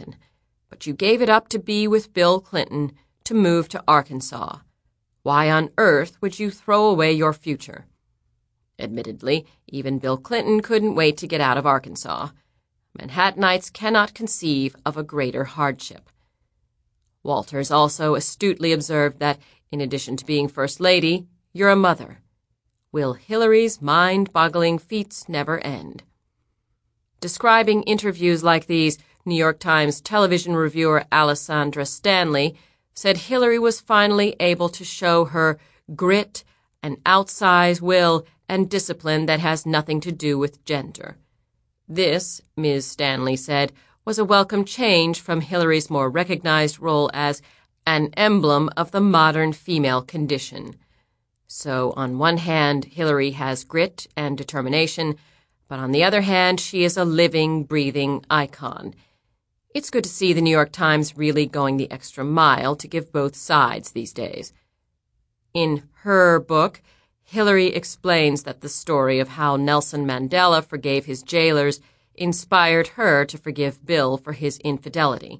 Washington, but you gave it up to be with Bill Clinton, to move to Arkansas. Why on earth would you throw away your future? Admittedly, even Bill Clinton couldn't wait to get out of Arkansas. Manhattanites cannot conceive of a greater hardship. Walters also astutely observed that, in addition to being First Lady, you're a mother. Will Hillary's mind-boggling feats never end? Describing interviews like these, New York Times television reviewer Alessandra Stanley said Hillary was finally able to show her grit, an outsized will, and discipline that has nothing to do with gender. This, Ms. Stanley said, was a welcome change from Hillary's more recognized role as an emblem of the modern female condition. So, on one hand, Hillary has grit and determination, but on the other hand, she is a living, breathing icon. It's good to see the New York Times really going the extra mile to give both sides these days. In her book, Hillary explains that the story of how Nelson Mandela forgave his jailers inspired her to forgive Bill for his infidelity.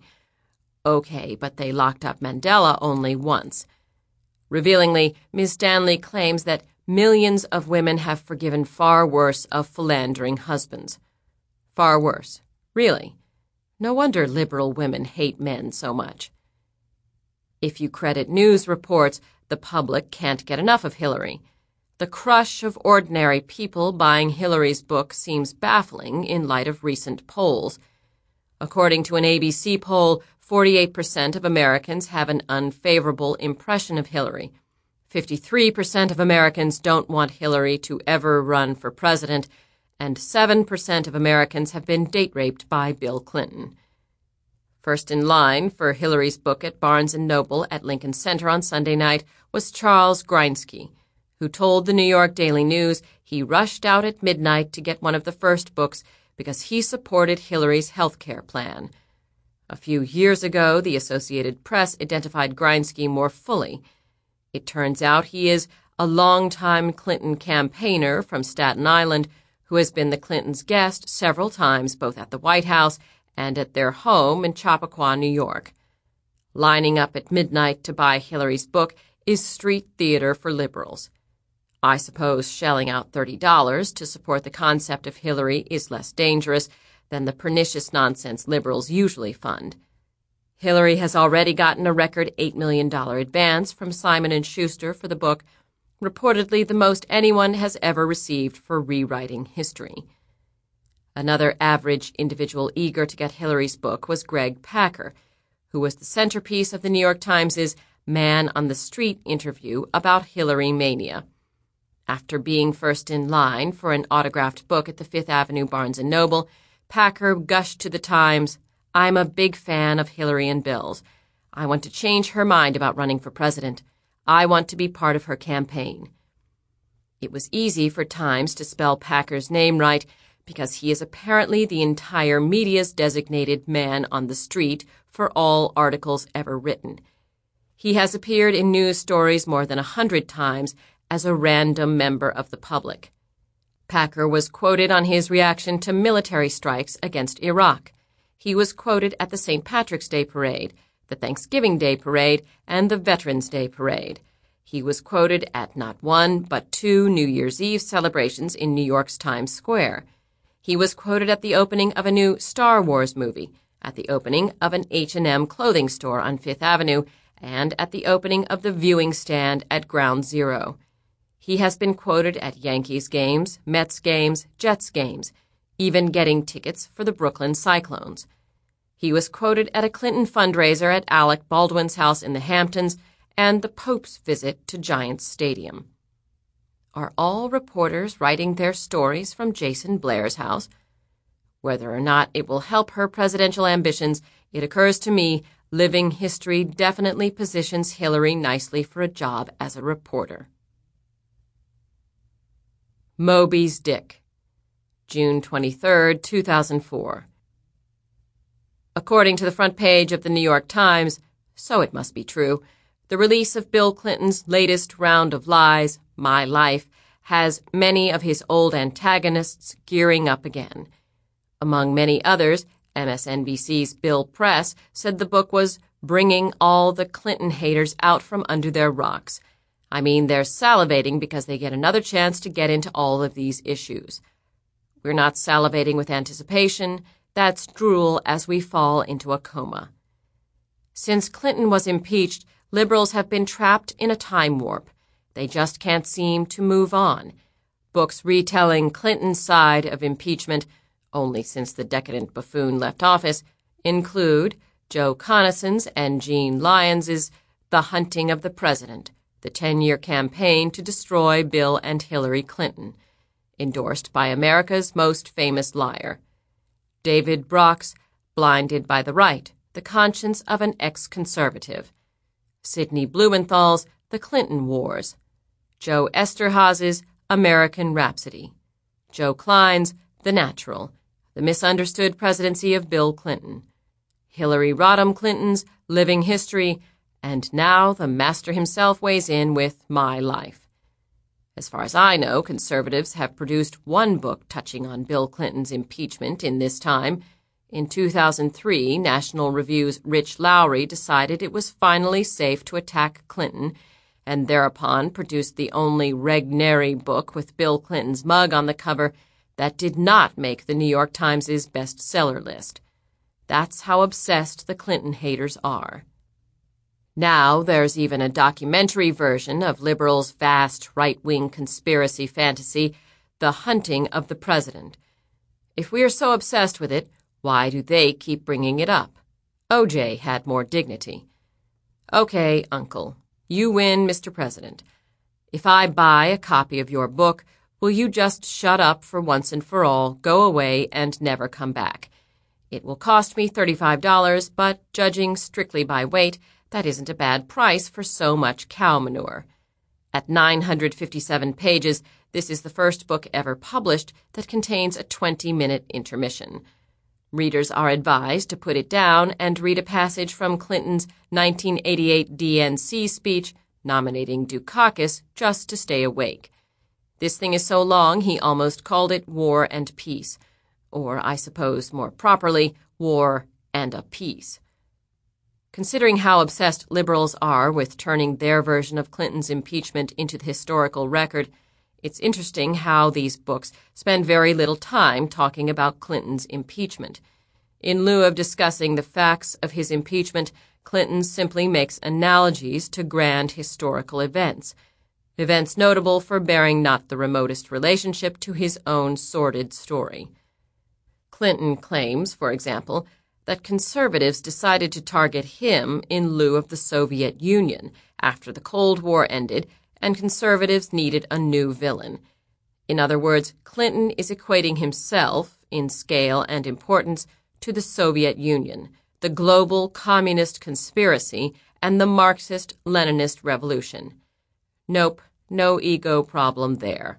Okay, but they locked up Mandela only once. Revealingly, Ms. Stanley claims that millions of women have forgiven far worse of philandering husbands. Far worse. Really? No wonder liberal women hate men so much. If you credit news reports, the public can't get enough of Hillary. The crush of ordinary people buying Hillary's book seems baffling in light of recent polls. According to an ABC poll, 48% of Americans have an unfavorable impression of Hillary. 53% of Americans don't want Hillary to ever run for president, and 7% of Americans have been date raped by Bill Clinton. First in line for Hillary's book at Barnes & Noble at Lincoln Center on Sunday night was Charles Greinsky, who told the New York Daily News he rushed out at midnight to get one of the first books because he supported Hillary's health care plan. A few years ago, the Associated Press identified Greinsky more fully. It turns out he is a longtime Clinton campaigner from Staten Island who has been the Clintons' guest several times both at the White House and at their home in Chappaqua, New York. Lining up at midnight to buy Hillary's book is street theater for liberals. I suppose shelling out $30 to support the concept of Hillary is less dangerous than the pernicious nonsense liberals usually fund. Hillary has already gotten a record $8 million advance from Simon & Schuster for the book, reportedly the most anyone has ever received for rewriting history. Another average individual eager to get Hillary's book was Greg Packer, who was the centerpiece of the New York Times' Man on the Street interview about Hillary mania. After being first in line for an autographed book at the Fifth Avenue Barnes & Noble, Packer gushed to the Times, "I'm a big fan of Hillary and Bill's. I want to change her mind about running for president. I want to be part of her campaign." It was easy for Times to spell Packer's name right because he is apparently the entire media's designated man on the street for all articles ever written. He has appeared in news stories more than 100 times as a random member of the public. Packer was quoted on his reaction to military strikes against Iraq. He was quoted at the St. Patrick's Day Parade, the Thanksgiving Day Parade, and the Veterans Day Parade. He was quoted at not one, but 2 New Year's Eve celebrations in New York's Times Square. He was quoted at the opening of a new Star Wars movie, at the opening of an H&M clothing store on Fifth Avenue, and at the opening of the viewing stand at Ground Zero. He has been quoted at Yankees games, Mets games, Jets games, even getting tickets for the Brooklyn Cyclones. He was quoted at a Clinton fundraiser at Alec Baldwin's house in the Hamptons and the Pope's visit to Giants Stadium. Are all reporters writing their stories from Jason Blair's house? Whether or not it will help her presidential ambitions, it occurs to me living history definitely positions Hillary nicely for a job as a reporter. Moby's Dick, June 23, 2004. According to the front page of the New York Times, so it must be true, the release of Bill Clinton's latest round of lies, My Life, has many of his old antagonists gearing up again. Among many others, MSNBC's Bill Press said the book was bringing all the Clinton haters out from under their rocks. I mean, they're salivating because they get another chance to get into all of these issues. We're not salivating with anticipation. That's drool as we fall into a coma. Since Clinton was impeached, liberals have been trapped in a time warp. They just can't seem to move on. Books retelling Clinton's side of impeachment, only since the decadent buffoon left office, include Joe Conasson's and Jean Lyons's The Hunting of the President, the 10-year campaign to destroy Bill and Hillary Clinton, endorsed by America's most famous liar. David Brock's Blinded by the Right, the conscience of an ex-conservative. Sidney Blumenthal's The Clinton Wars. Joe Esterhazy's American Rhapsody. Joe Klein's The Natural, the misunderstood presidency of Bill Clinton. Hillary Rodham Clinton's Living History, and now the master himself weighs in with My Life. As far as I know, conservatives have produced one book touching on Bill Clinton's impeachment in this time. In 2003, National Review's Rich Lowry decided it was finally safe to attack Clinton, and thereupon produced the only Regnery book with Bill Clinton's mug on the cover that did not make the New York Times' bestseller list. That's how obsessed the Clinton haters are. Now there's even a documentary version of liberals' vast right-wing conspiracy fantasy, The Hunting of the President. If we are so obsessed with it, why do they keep bringing it up? O.J. had more dignity. Okay, Uncle, you win, Mr. President. If I buy a copy of your book, will you just shut up for once and for all, go away, and never come back? It will cost me $35, but judging strictly by weight, that isn't a bad price for so much cow manure. At 957 pages, this is the first book ever published that contains a 20-minute intermission. Readers are advised to put it down and read a passage from Clinton's 1988 DNC speech nominating Dukakis just to stay awake. This thing is so long he almost called it War and Peace, or I suppose more properly, War and a Peace. Considering how obsessed liberals are with turning their version of Clinton's impeachment into the historical record, it's interesting how these books spend very little time talking about Clinton's impeachment. In lieu of discussing the facts of his impeachment, Clinton simply makes analogies to grand historical events notable for bearing not the remotest relationship to his own sordid story. Clinton claims, for example, that conservatives decided to target him in lieu of the Soviet Union after the Cold War ended and conservatives needed a new villain. In other words, Clinton is equating himself, in scale and importance, to the Soviet Union, the global communist conspiracy, and the Marxist-Leninist revolution. Nope, no ego problem there.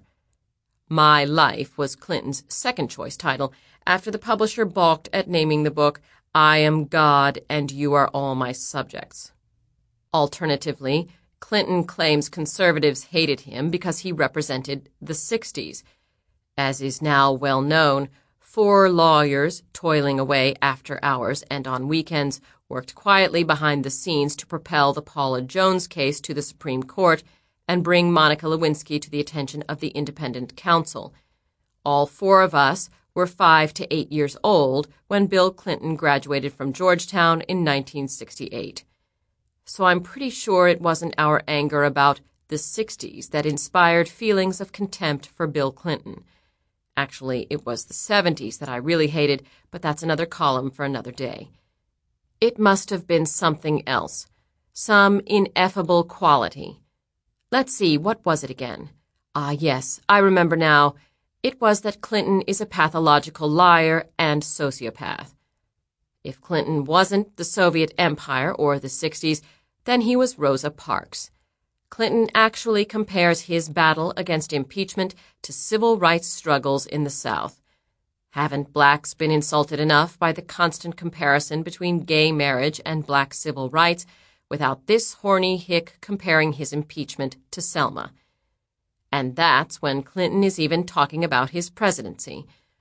My Life was Clinton's second-choice title after the publisher balked at naming the book I Am God and You Are All My Subjects. Alternatively, Clinton claims conservatives hated him because he represented the 60s. As is now well known, 4 lawyers toiling away after hours and on weekends worked quietly behind the scenes to propel the Paula Jones case to the Supreme Court and bring Monica Lewinsky to the attention of the independent counsel. All 4 of us were 5 to 8 years old when Bill Clinton graduated from Georgetown in 1968. So I'm pretty sure it wasn't our anger about the 60s that inspired feelings of contempt for Bill Clinton. Actually, it was the 70s that I really hated, but that's another column for another day. It must have been something else, some ineffable quality. Let's see, what was it again? Ah, yes, I remember now. It was that Clinton is a pathological liar and sociopath. If Clinton wasn't the Soviet Empire or the 60s, then he was Rosa Parks. Clinton actually compares his battle against impeachment to civil rights struggles in the South. Haven't blacks been insulted enough by the constant comparison between gay marriage and black civil rights without this horny hick comparing his impeachment to Selma? And that's when Clinton is even talking about his presidency.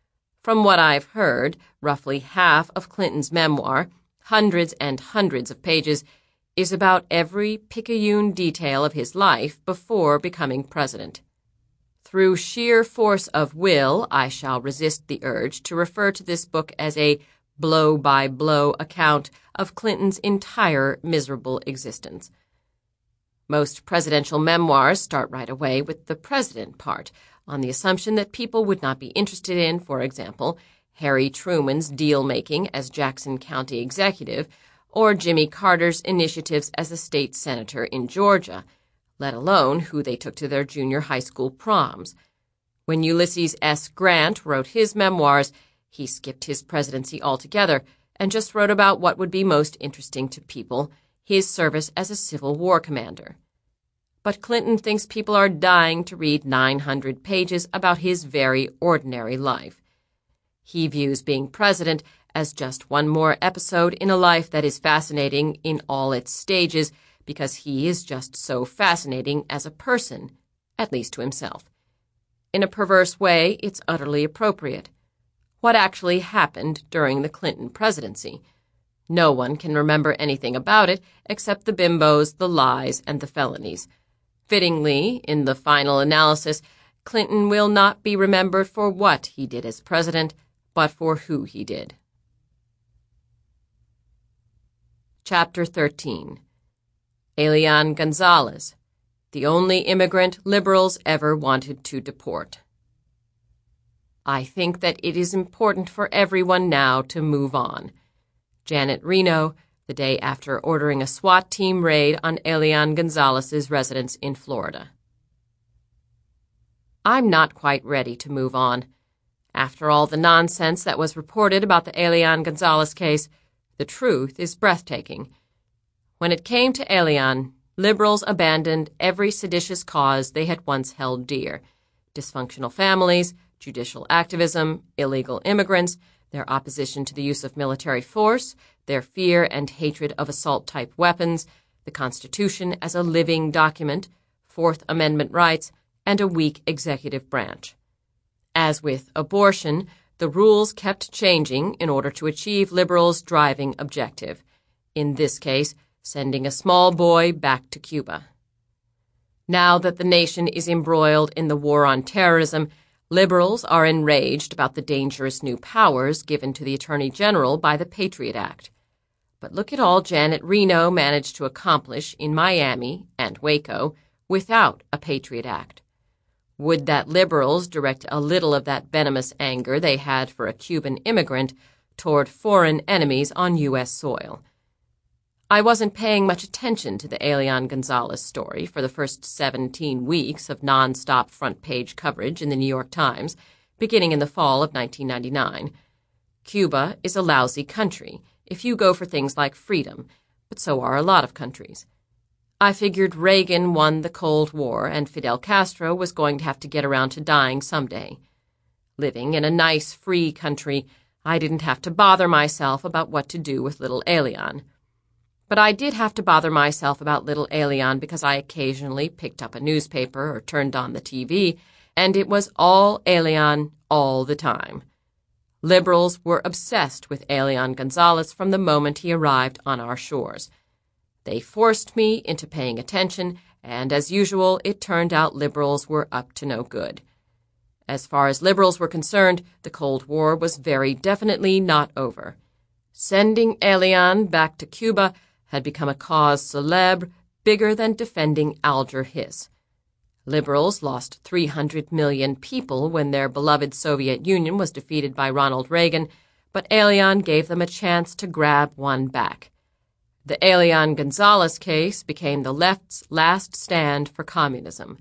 From what I've heard, roughly half of Clinton's memoir, hundreds and hundreds of pages, is about every picayune detail of his life before becoming president. Through sheer force of will, I shall resist the urge to refer to this book as a blow-by-blow account of Clinton's entire miserable existence. Most presidential memoirs start right away with the president part, on the assumption that people would not be interested in, for example, Harry Truman's deal-making as Jackson County executive or Jimmy Carter's initiatives as a state senator in Georgia, let alone who they took to their junior high school proms. When Ulysses S. Grant wrote his memoirs, he skipped his presidency altogether and just wrote about what would be most interesting to people, his service as a Civil War commander. But Clinton thinks people are dying to read 900 pages about his very ordinary life. He views being president as just one more episode in a life that is fascinating in all its stages because he is just so fascinating as a person, at least to himself. In a perverse way, it's utterly appropriate. What actually happened during the Clinton presidency? No one can remember anything about it except the bimbos, the lies, and the felonies. Fittingly, in the final analysis, Clinton will not be remembered for what he did as president, but for who he did. Chapter 13. Elian Gonzalez, the only immigrant liberals ever wanted to deport. I think that it is important for everyone now to move on. Janet Reno, the day after ordering a SWAT team raid on Elian Gonzalez's residence in Florida. I'm not quite ready to move on. After all the nonsense that was reported about the Elian Gonzalez case, the truth is breathtaking. When it came to Elian, liberals abandoned every seditious cause they had once held dear: dysfunctional families, judicial activism, illegal immigrants, their opposition to the use of military force, their fear and hatred of assault-type weapons, the Constitution as a living document, Fourth Amendment rights, and a weak executive branch. As with abortion, the rules kept changing in order to achieve liberals' driving objective, in this case, sending a small boy back to Cuba. Now that the nation is embroiled in the war on terrorism, liberals are enraged about the dangerous new powers given to the Attorney General by the Patriot Act. But look at all Janet Reno managed to accomplish in Miami and Waco without a Patriot Act. Would that liberals direct a little of that venomous anger they had for a Cuban immigrant toward foreign enemies on U.S. soil. I wasn't paying much attention to the Elian Gonzalez story for the first 17 weeks of nonstop front-page coverage in the New York Times, beginning in the fall of 1999. Cuba is a lousy country if you go for things like freedom, but so are a lot of countries. I figured Reagan won the Cold War and Fidel Castro was going to have to get around to dying someday. Living in a nice, free country, I didn't have to bother myself about what to do with little Elian. But I did have to bother myself about little Elian because I occasionally picked up a newspaper or turned on the TV, and it was all Elian all the time. Liberals were obsessed with Elian Gonzalez from the moment he arrived on our shores. They forced me into paying attention, and as usual, it turned out liberals were up to no good. As far as liberals were concerned, the Cold War was very definitely not over. Sending Elian back to Cuba had become a cause célèbre bigger than defending Alger Hiss. Liberals lost 300 million people when their beloved Soviet Union was defeated by Ronald Reagan, but Elian gave them a chance to grab one back. The Elian Gonzalez case became the left's last stand for communism.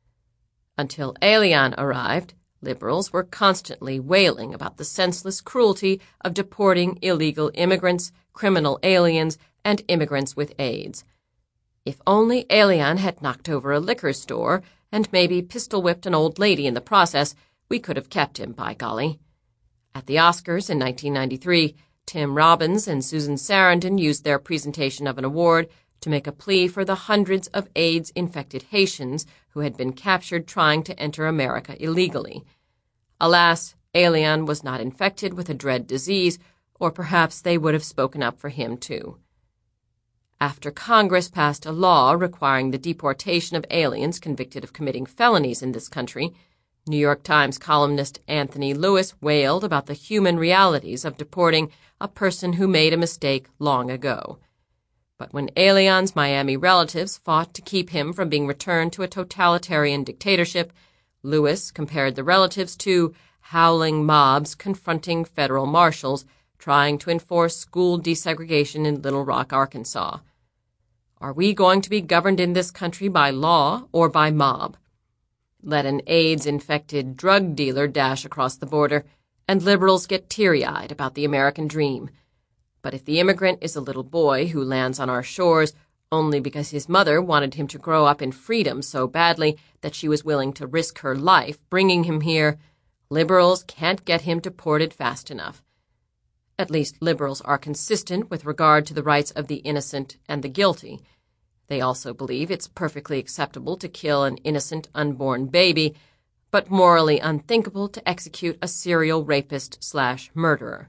Until Elian arrived, liberals were constantly wailing about the senseless cruelty of deporting illegal immigrants, criminal aliens, and immigrants with AIDS. If only Elian had knocked over a liquor store and maybe pistol-whipped an old lady in the process, we could have kept him, by golly. At the Oscars in 1993, Tim Robbins and Susan Sarandon used their presentation of an award to make a plea for the hundreds of AIDS-infected Haitians who had been captured trying to enter America illegally. Alas, Aelian was not infected with a dread disease, or perhaps they would have spoken up for him too. After Congress passed a law requiring the deportation of aliens convicted of committing felonies in this country, New York Times columnist Anthony Lewis wailed about the human realities of deporting a person who made a mistake long ago. But when Aelian's Miami relatives fought to keep him from being returned to a totalitarian dictatorship, Lewis compared the relatives to howling mobs confronting federal marshals trying to enforce school desegregation in Little Rock, Arkansas. Are we going to be governed in this country by law or by mob? Let an AIDS-infected drug dealer dash across the border, and liberals get teary-eyed about the American dream. But if the immigrant is a little boy who lands on our shores only because his mother wanted him to grow up in freedom so badly that she was willing to risk her life bringing him here, liberals can't get him deported fast enough. At least liberals are consistent with regard to the rights of the innocent and the guilty. They also believe it's perfectly acceptable to kill an innocent unborn baby, but morally unthinkable to execute a serial rapist/murderer.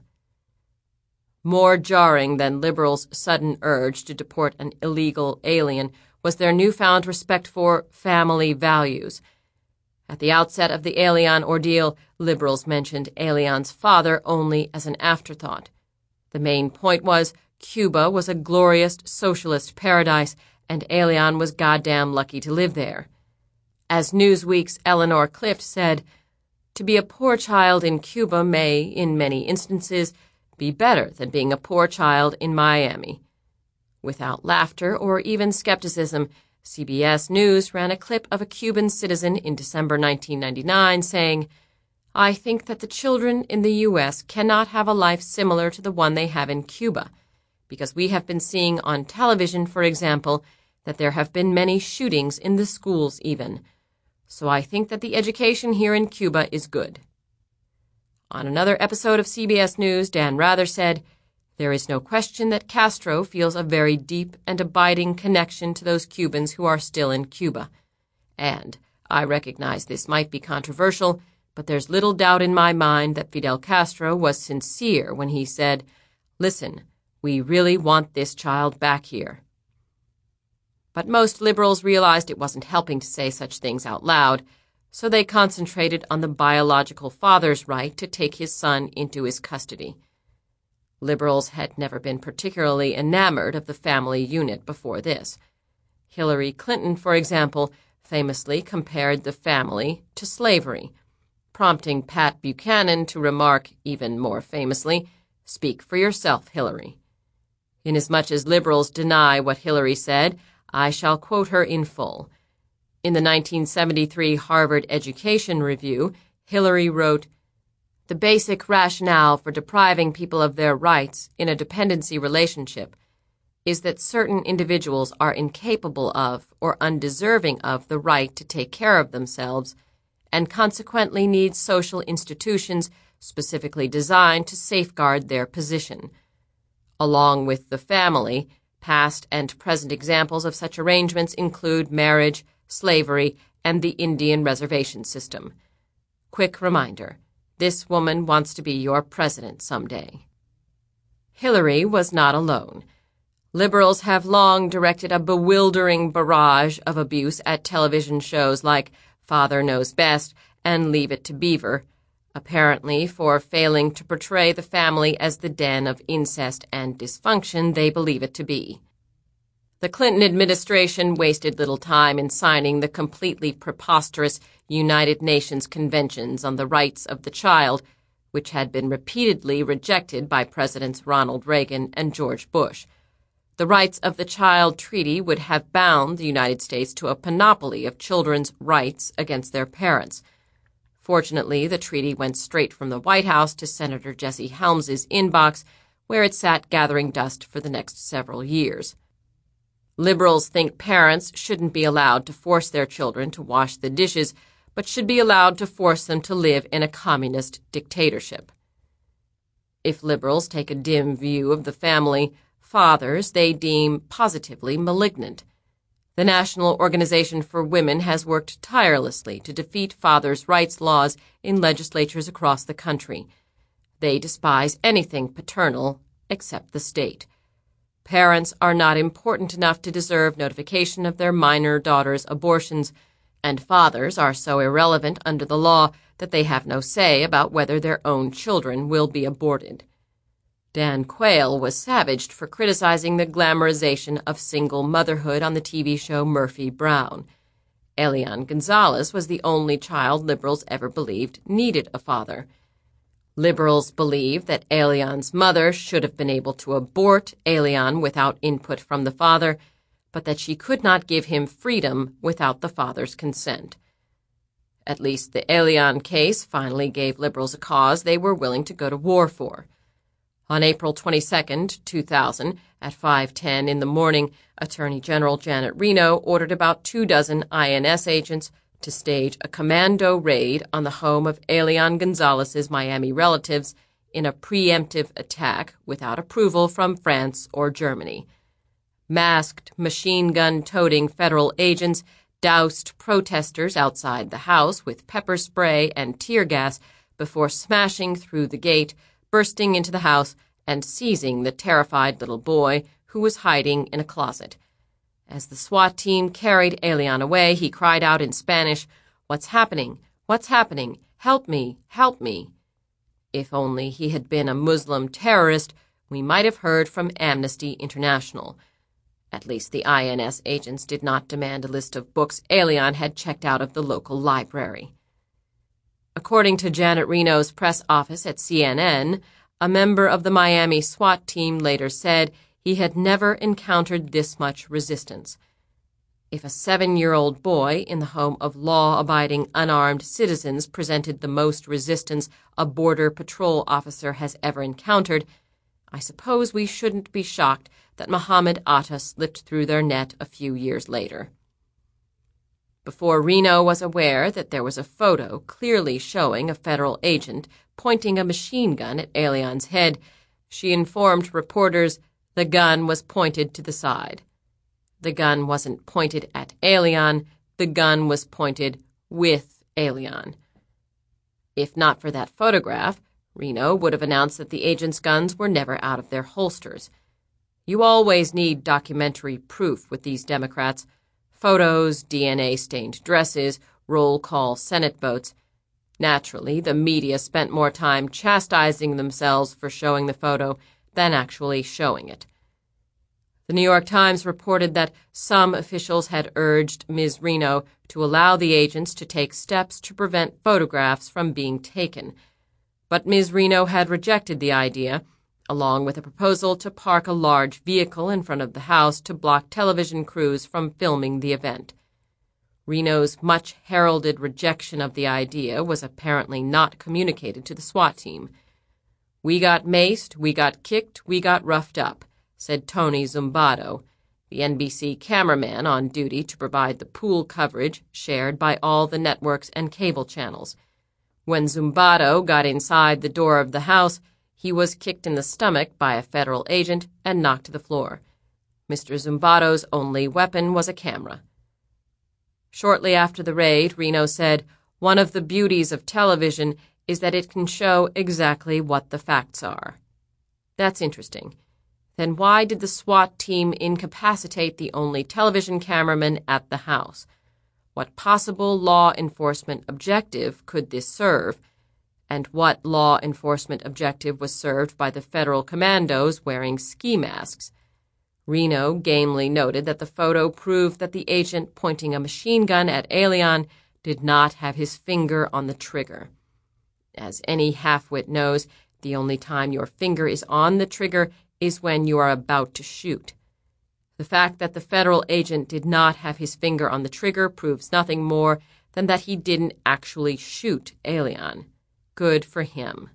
More jarring than liberals' sudden urge to deport an illegal alien was their newfound respect for family values. At the outset of the Aelian ordeal, liberals mentioned Aelian's father only as an afterthought. The main point was Cuba was a glorious socialist paradise, and Aelian was goddamn lucky to live there. As Newsweek's Eleanor Clift said, "To be a poor child in Cuba may, in many instances, be better than being a poor child in Miami." Without laughter or even skepticism, CBS News ran a clip of a Cuban citizen in December 1999 saying, "I think that the children in the U.S. cannot have a life similar to the one they have in Cuba, because we have been seeing on television, for example, that there have been many shootings in the schools even. So I think that the education here in Cuba is good." On another episode of CBS News, Dan Rather said, "There is no question that Castro feels a very deep and abiding connection to those Cubans who are still in Cuba. And I recognize this might be controversial, but there's little doubt in my mind that Fidel Castro was sincere when he said, 'Listen, we really want this child back here.'" But most liberals realized it wasn't helping to say such things out loud, so they concentrated on the biological father's right to take his son into his custody. Liberals had never been particularly enamored of the family unit before this. Hillary Clinton, for example, famously compared the family to slavery, prompting Pat Buchanan to remark, even more famously, "Speak for yourself, Hillary." Inasmuch as liberals deny what Hillary said, I shall quote her in full. In the 1973 Harvard Education Review, Hillary wrote, "The basic rationale for depriving people of their rights in a dependency relationship is that certain individuals are incapable of or undeserving of the right to take care of themselves and consequently need social institutions specifically designed to safeguard their position. Along with the family, past and present examples of such arrangements include marriage, slavery, and the Indian reservation system. Quick reminder. This woman wants to be your president someday." Hillary was not alone. Liberals have long directed a bewildering barrage of abuse at television shows like Father Knows Best and Leave It to Beaver, apparently for failing to portray the family as the den of incest and dysfunction they believe it to be. The Clinton administration wasted little time in signing the completely preposterous United Nations Conventions on the Rights of the Child, which had been repeatedly rejected by Presidents Ronald Reagan and George Bush. The Rights of the Child Treaty would have bound the United States to a panoply of children's rights against their parents. Fortunately, the treaty went straight from the White House to Senator Jesse Helms's inbox, where it sat gathering dust for the next several years. Liberals think parents shouldn't be allowed to force their children to wash the dishes, but should be allowed to force them to live in a communist dictatorship. If liberals take a dim view of the family, fathers they deem positively malignant. The National Organization for Women has worked tirelessly to defeat fathers' rights laws in legislatures across the country. They despise anything paternal except the state. Parents are not important enough to deserve notification of their minor daughters' abortions, and fathers are so irrelevant under the law that they have no say about whether their own children will be aborted. Dan Quayle was savaged for criticizing the glamorization of single motherhood on the TV show Murphy Brown. Elian Gonzalez was the only child liberals ever believed needed a father. Liberals believe that Elian's mother should have been able to abort Elian without input from the father, but that she could not give him freedom without the father's consent. At least the Elian case finally gave liberals a cause they were willing to go to war for. On April 22, 2000, at 5:10 in the morning, Attorney General Janet Reno ordered about 24 INS agents to stage a commando raid on the home of Elian Gonzalez's Miami relatives in a preemptive attack without approval from France or Germany. Masked, machine-gun-toting federal agents doused protesters outside the house with pepper spray and tear gas before smashing through the gate, bursting into the house, and seizing the terrified little boy who was hiding in a closet. As the SWAT team carried Elian away, he cried out in Spanish, "What's happening? What's happening? Help me! Help me!" If only he had been a Muslim terrorist, we might have heard from Amnesty International. At least the INS agents did not demand a list of books Elian had checked out of the local library. According to Janet Reno's press office at CNN, a member of the Miami SWAT team later said he had never encountered this much resistance. If a 7-year-old boy in the home of law-abiding unarmed citizens presented the most resistance a Border Patrol officer has ever encountered, I suppose we shouldn't be shocked that Muhammad Atta slipped through their net a few years later. Before Reno was aware that there was a photo clearly showing a federal agent pointing a machine gun at Elian's head, she informed reporters the gun was pointed to the side. The gun wasn't pointed at Elian, the gun was pointed with Elian. If not for that photograph, Reno would have announced that the agents' guns were never out of their holsters. You always need documentary proof with these Democrats. Photos, DNA-stained dresses, roll call Senate votes. Naturally, the media spent more time chastising themselves for showing the photo than actually showing it. The New York Times reported that some officials had urged Ms. Reno to allow the agents to take steps to prevent photographs from being taken. But Ms. Reno had rejected the idea, along with a proposal to park a large vehicle in front of the house to block television crews from filming the event. Reno's much-heralded rejection of the idea was apparently not communicated to the SWAT team. "We got maced, we got kicked, we got roughed up," said Tony Zumbato, the NBC cameraman on duty to provide the pool coverage shared by all the networks and cable channels. When Zumbato got inside the door of the house, he was kicked in the stomach by a federal agent and knocked to the floor. Mr. Zumbato's only weapon was a camera. Shortly after the raid, Reno said, "One of the beauties of television is that it can show exactly what the facts are." That's interesting. Then why did the SWAT team incapacitate the only television cameraman at the house? What possible law enforcement objective could this serve? And what law enforcement objective was served by the federal commandos wearing ski masks? Reno gamely noted that the photo proved that the agent pointing a machine gun at Elian did not have his finger on the trigger. As any half-wit knows, the only time your finger is on the trigger is when you are about to shoot. The fact that the federal agent did not have his finger on the trigger proves nothing more than that he didn't actually shoot Elian. Good for him.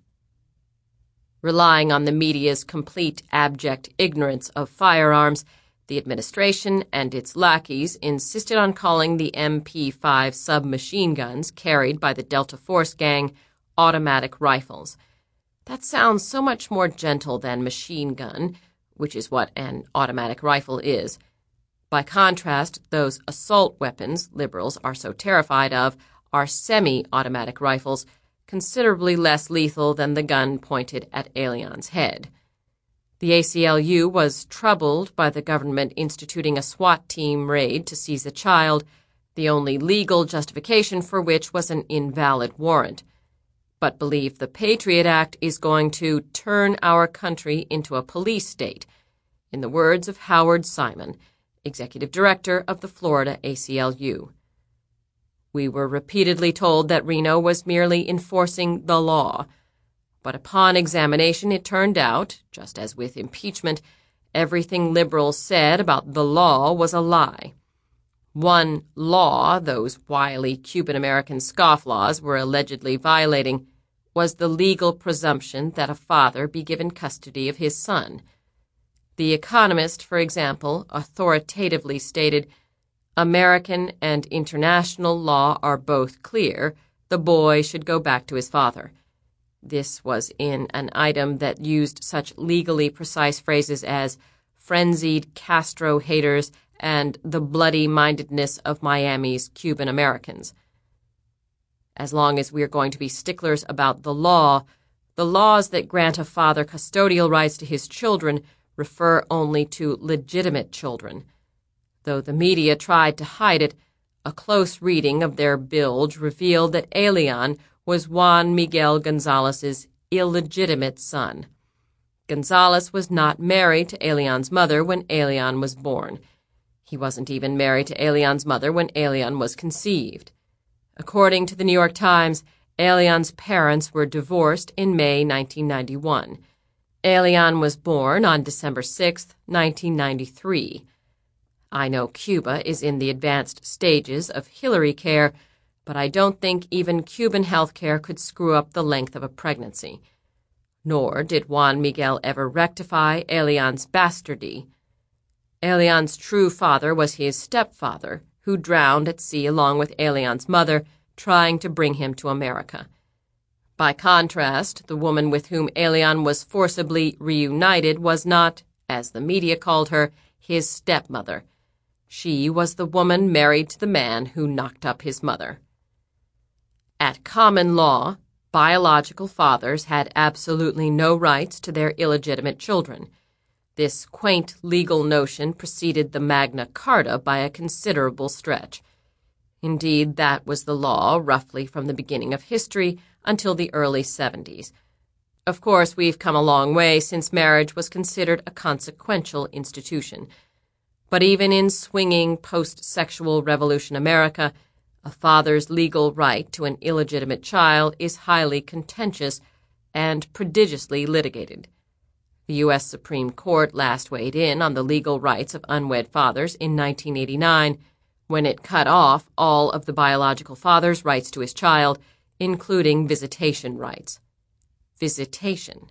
Relying on the media's complete abject ignorance of firearms, the administration and its lackeys insisted on calling the MP5 submachine guns carried by the Delta Force gang automatic rifles. That sounds so much more gentle than machine gun, which is what an automatic rifle is. By contrast, those assault weapons liberals are so terrified of are semi-automatic rifles, considerably less lethal than the gun pointed at Elian's head. The ACLU was troubled by the government instituting a SWAT team raid to seize a child, the only legal justification for which was an invalid warrant, but believed the Patriot Act is going to turn our country into a police state, in the words of Howard Simon, executive director of the Florida ACLU. We were repeatedly told that Reno was merely enforcing the law, but upon examination it turned out, just as with impeachment, everything liberals said about the law was a lie. One law those wily Cuban-American scofflaws were allegedly violating was the legal presumption that a father be given custody of his son. The Economist, for example, authoritatively stated, "American and international law are both clear. The boy should go back to his father." This was in an item that used such legally precise phrases as frenzied Castro haters and the bloody-mindedness of Miami's Cuban Americans. As long as we are going to be sticklers about the laws that grant a father custodial rights to his children refer only to legitimate children. Though the media tried to hide it, a close reading of their bilge revealed that Elian was Juan Miguel Gonzalez's illegitimate son. Gonzalez was not married to Elian's mother when Elian was born. He wasn't even married to Elian's mother when Elian was conceived. According to the New York Times, Elian's parents were divorced in May 1991. Elian was born on December 6, 1993. I know Cuba is in the advanced stages of Hillary care, but I don't think even Cuban health care could screw up the length of a pregnancy. Nor did Juan Miguel ever rectify Elian's bastardy. Elian's true father was his stepfather, who drowned at sea along with Elian's mother, trying to bring him to America. By contrast, the woman with whom Elian was forcibly reunited was not, as the media called her, his stepmother. She was the woman married to the man who knocked up his mother. At common law, biological fathers had absolutely no rights to their illegitimate children. This quaint legal notion preceded the Magna Carta by a considerable stretch. Indeed, that was the law roughly from the beginning of history until the early 70s. Of course, we've come a long way since marriage was considered a consequential institution. But even in swinging post-sexual revolution America, a father's legal right to an illegitimate child is highly contentious and prodigiously litigated. The U.S. Supreme Court last weighed in on the legal rights of unwed fathers in 1989, when it cut off all of the biological father's rights to his child, including visitation rights. Visitation.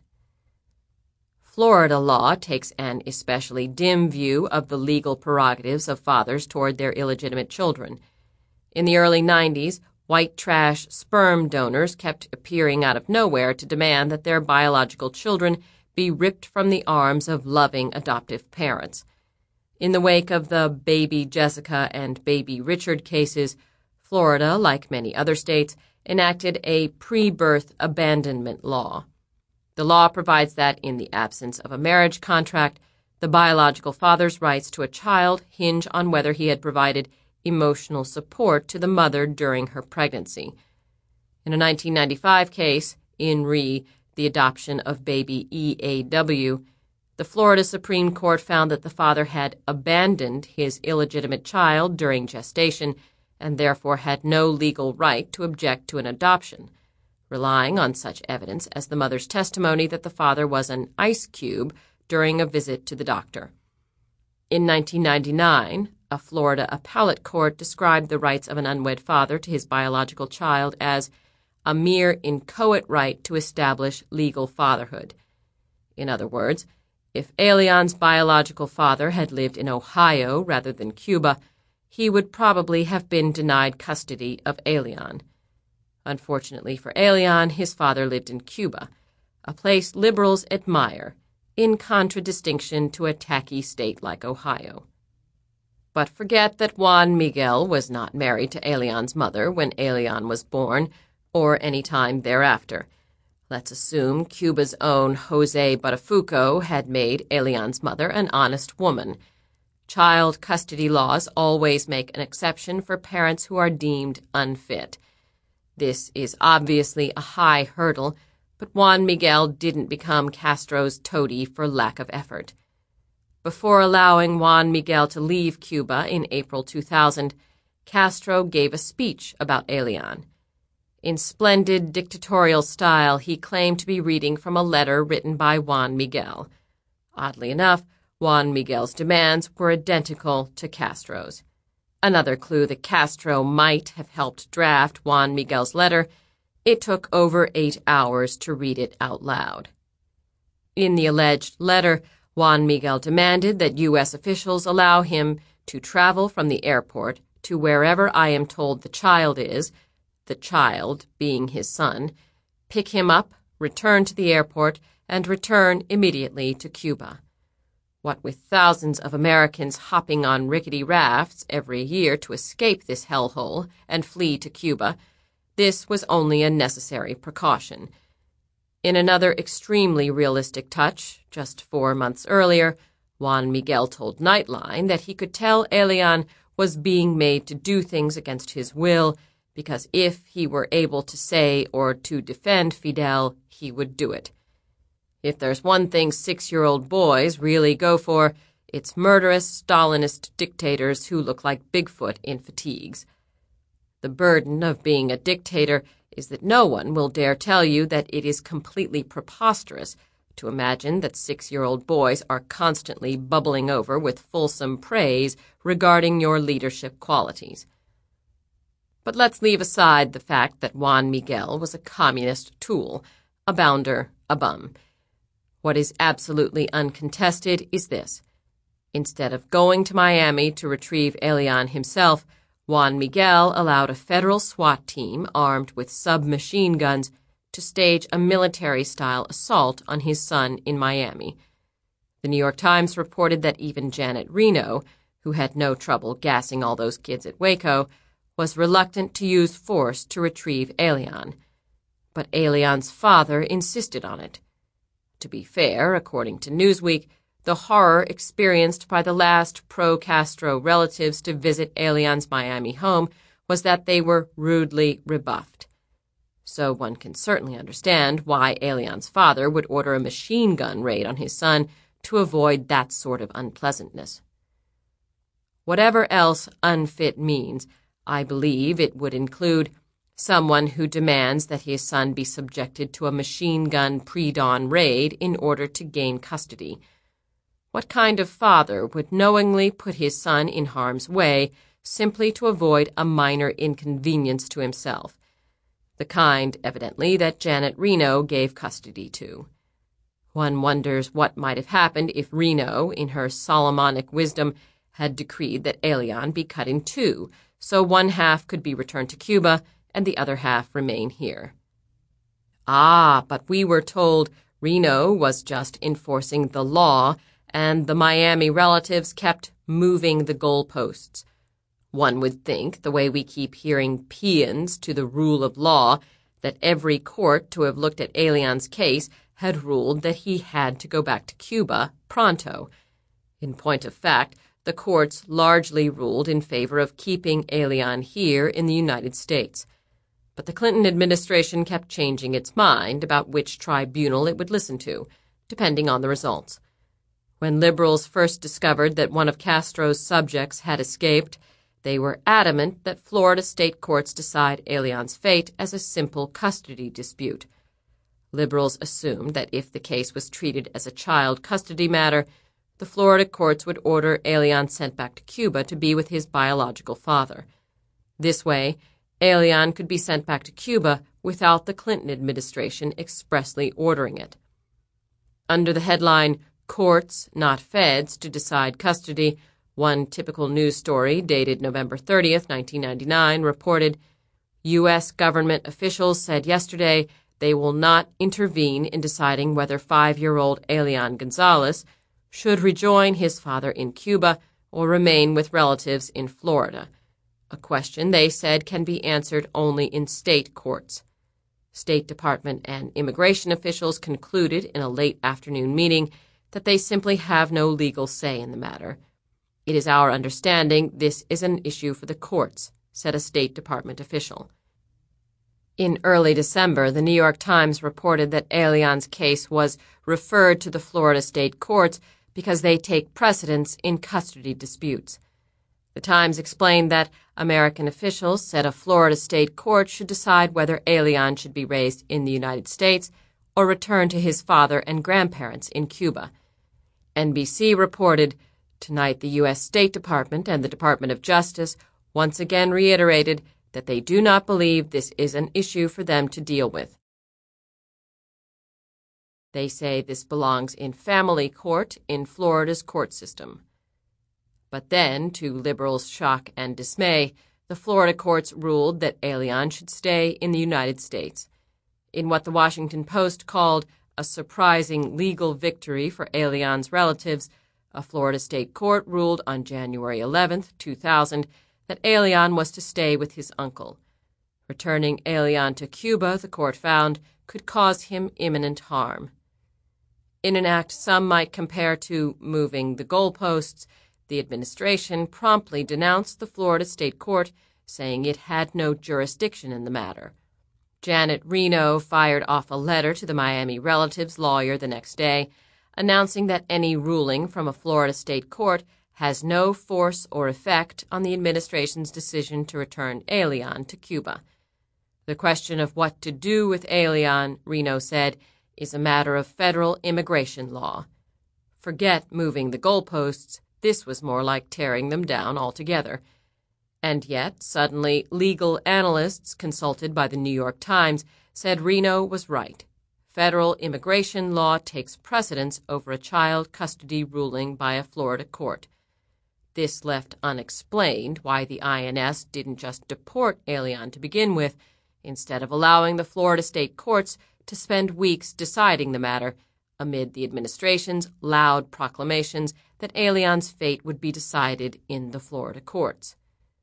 Florida law takes an especially dim view of the legal prerogatives of fathers toward their illegitimate children. In the early 90s, white trash sperm donors kept appearing out of nowhere to demand that their biological children be ripped from the arms of loving adoptive parents. In the wake of the Baby Jessica and Baby Richard cases, Florida, like many other states, enacted a pre-birth abandonment law. The law provides that, in the absence of a marriage contract, the biological father's rights to a child hinge on whether he had provided emotional support to the mother during her pregnancy. In a 1995 case, in re. the adoption of baby EAW, the Florida Supreme Court found that the father had abandoned his illegitimate child during gestation and therefore had no legal right to object to an adoption, relying on such evidence as the mother's testimony that the father was an ice cube during a visit to the doctor. In 1999, a Florida appellate court described the rights of an unwed father to his biological child as a mere inchoate right to establish legal fatherhood. In other words, if Elian's biological father had lived in Ohio rather than Cuba, he would probably have been denied custody of Elian. Unfortunately for Elian, his father lived in Cuba, a place liberals admire, in contradistinction to a tacky state like Ohio. but forget that Juan Miguel was not married to Elian's mother when Elian was born, or any time thereafter. Let's assume Cuba's own Jose Botafuco had made Elian's mother an honest woman. Child custody laws always make an exception for parents who are deemed unfit. This is obviously a high hurdle, but Juan Miguel didn't become Castro's toady for lack of effort. Before allowing Juan Miguel to leave Cuba in April 2000, Castro gave a speech about Elian. In splendid dictatorial style, he claimed to be reading from a letter written by Juan Miguel. Oddly enough, Juan Miguel's demands were identical to Castro's. Another clue that Castro might have helped draft Juan Miguel's letter: it took over 8 hours to read it out loud. In the alleged letter, Juan Miguel demanded that U.S. officials allow him to travel from the airport to wherever I am told the child is, the child being his son, pick him up, return to the airport, and return immediately to Cuba. What with thousands of Americans hopping on rickety rafts every year to escape this hellhole and flee to Cuba, this was only a necessary precaution. In another extremely realistic touch, just 4 months earlier, Juan Miguel told Nightline that he could tell Elian was being made to do things against his will, because if he were able to say or to defend Fidel, he would do it. If there's one thing 6-year-old boys really go for, it's murderous Stalinist dictators who look like Bigfoot in fatigues. The burden of being a dictator is that no one will dare tell you that it is completely preposterous to imagine that 6-year-old boys are constantly bubbling over with fulsome praise regarding your leadership qualities. But let's leave aside the fact that Juan Miguel was a communist tool, a bounder, a bum. What is absolutely uncontested is this: instead of going to Miami to retrieve Elian himself, Juan Miguel allowed a federal SWAT team armed with submachine guns to stage a military-style assault on his son in Miami. The New York Times reported that even Janet Reno, who had no trouble gassing all those kids at Waco, was reluctant to use force to retrieve Elian. But Elian's father insisted on it. To be fair, according to Newsweek, the horror experienced by the last pro-Castro relatives to visit Elian's Miami home was that they were rudely rebuffed. So one can certainly understand why Elian's father would order a machine gun raid on his son to avoid that sort of unpleasantness. Whatever else unfit means, I believe it would include someone who demands that his son be subjected to a machine gun pre-dawn raid in order to gain custody. What kind of father would knowingly put his son in harm's way simply to avoid a minor inconvenience to himself? The kind, evidently, that Janet Reno gave custody to. One wonders what might have happened if Reno, in her Solomonic wisdom, had decreed that Elian be cut in two, so one half could be returned to Cuba and the other half remain here. Ah, but we were told Reno was just enforcing the law, and the Miami relatives kept moving the goalposts. One would think, the way we keep hearing paeans to the rule of law, that every court to have looked at Elian's case had ruled that he had to go back to Cuba pronto. In point of fact, the courts largely ruled in favor of keeping Elian here in the United States. But the Clinton administration kept changing its mind about which tribunal it would listen to, depending on the results. When liberals first discovered that one of Castro's subjects had escaped, they were adamant that Florida state courts decide Elian's fate as a simple custody dispute. Liberals assumed that if the case was treated as a child custody matter, the Florida courts would order Elian sent back to Cuba to be with his biological father. This way, Elian could be sent back to Cuba without the Clinton administration expressly ordering it. Under the headline, "Courts, Not Feds, to Decide Custody," one typical news story dated November 30th, 1999, reported, U.S. government officials said yesterday they will not intervene in deciding whether 5-year-old Elian Gonzalez should rejoin his father in Cuba or remain with relatives in Florida, a question they said can be answered only in state courts. State Department and immigration officials concluded in a late afternoon meeting that they simply have no legal say in the matter. "It is our understanding this is an issue for the courts," said a State Department official. In early December, the New York Times reported that Elian's case was referred to the Florida state courts because they take precedence in custody disputes. The Times explained that American officials said a Florida state court should decide whether Elian should be raised in the United States or return to his father and grandparents in Cuba. NBC reported, "Tonight the U.S. State Department and the Department of Justice once again reiterated that they do not believe this is an issue for them to deal with. They say this belongs in family court in Florida's court system." But then, to liberals' shock and dismay, the Florida courts ruled that Elian should stay in the United States. In what the Washington Post called a surprising legal victory for Elian's relatives, a Florida state court ruled on January 11, 2000, that Elian was to stay with his uncle. Returning Elian to Cuba, the court found, could cause him imminent harm. In an act some might compare to moving the goalposts, the administration promptly denounced the Florida state court, saying it had no jurisdiction in the matter. Janet Reno fired off a letter to the Miami relatives' lawyer the next day, announcing that any ruling from a Florida state court has no force or effect on the administration's decision to return Elian to Cuba. "The question of what to do with Elian," Reno said, "is a matter of federal immigration law." Forget moving the goalposts, this was more like tearing them down altogether. And yet, suddenly, legal analysts consulted by the New York Times said Reno was right. Federal immigration law takes precedence over a child custody ruling by a Florida court. This left unexplained why the INS didn't just deport Elian to begin with, instead of allowing the Florida state courts to spend weeks deciding the matter, amid the administration's loud proclamations that Elian's fate would be decided in the Florida courts.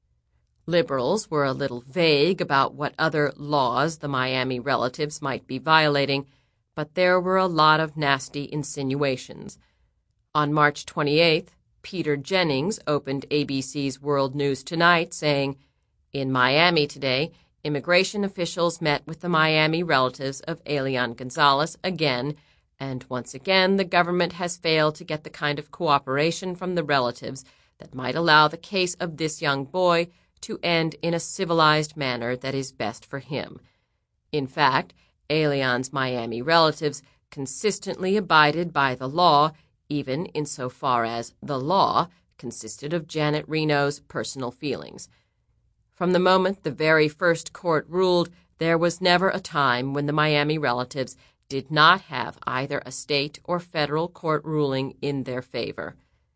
Liberals were a little vague about what other laws the Miami relatives might be violating, but there were a lot of nasty insinuations. On March 28th, Peter Jennings opened ABC's World News Tonight, saying, "In Miami today, immigration officials met with the Miami relatives of Elian Gonzalez again, and once again the government has failed to get the kind of cooperation from the relatives that might allow the case of this young boy to end in a civilized manner that is best for him." In fact, Elian's Miami relatives consistently abided by the law, even insofar as the law consisted of Janet Reno's personal feelings. From the moment the very first court ruled, there was never a time when the Miami relatives did not have either a state or federal court ruling in their favor.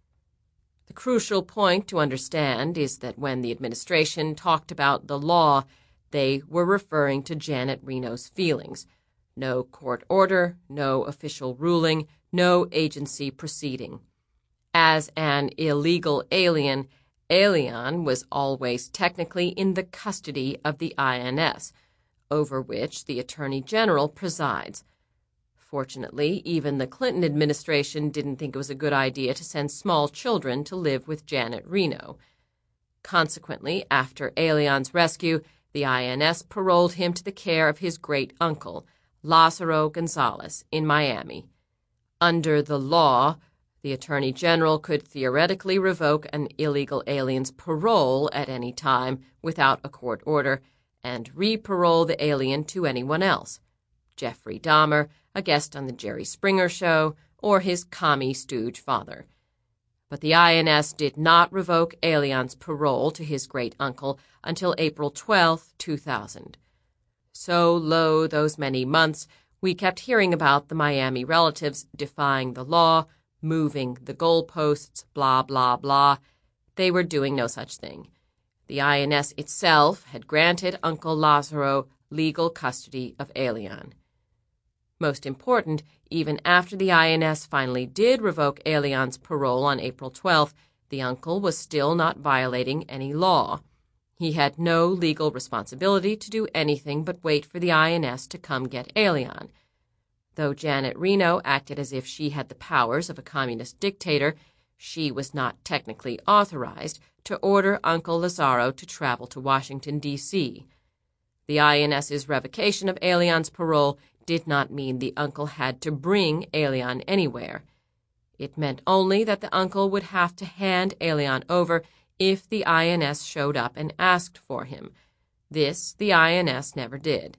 The crucial point to understand is that when the administration talked about the law, they were referring to Janet Reno's feelings. No court order, no official ruling, no agency proceeding. As an illegal alien, Elian was always technically in the custody of the INS, over which the Attorney General presides. Fortunately, even the Clinton administration didn't think it was a good idea to send small children to live with Janet Reno. Consequently, after Elian's rescue, the INS paroled him to the care of his great-uncle, Lázaro Gonzalez, in Miami. Under the law, the Attorney General could theoretically revoke an illegal alien's parole at any time without a court order and re-parole the alien to anyone else. Jeffrey Dahmer, a guest on the Jerry Springer Show, or his commie stooge father. But the INS did not revoke Elian's parole to his great-uncle until April 12, 2000. So lo those many months, we kept hearing about the Miami relatives defying the law, moving the goalposts, blah, blah, blah. They were doing no such thing. The INS itself had granted Uncle Lázaro legal custody of Elian. Most important, even after the INS finally did revoke Elian's parole on April 12th, The uncle was still not violating any law. He had no legal responsibility to do anything but wait for the INS to come get Elian. Though Janet Reno acted as if she had the powers of a communist dictator, she was not technically authorized to order Uncle Lazaro to travel to Washington, D.C. The INS's revocation of Elian's parole did not mean the uncle had to bring Elian anywhere. It meant only that the uncle would have to hand Elian over if the INS showed up and asked for him. This the INS never did.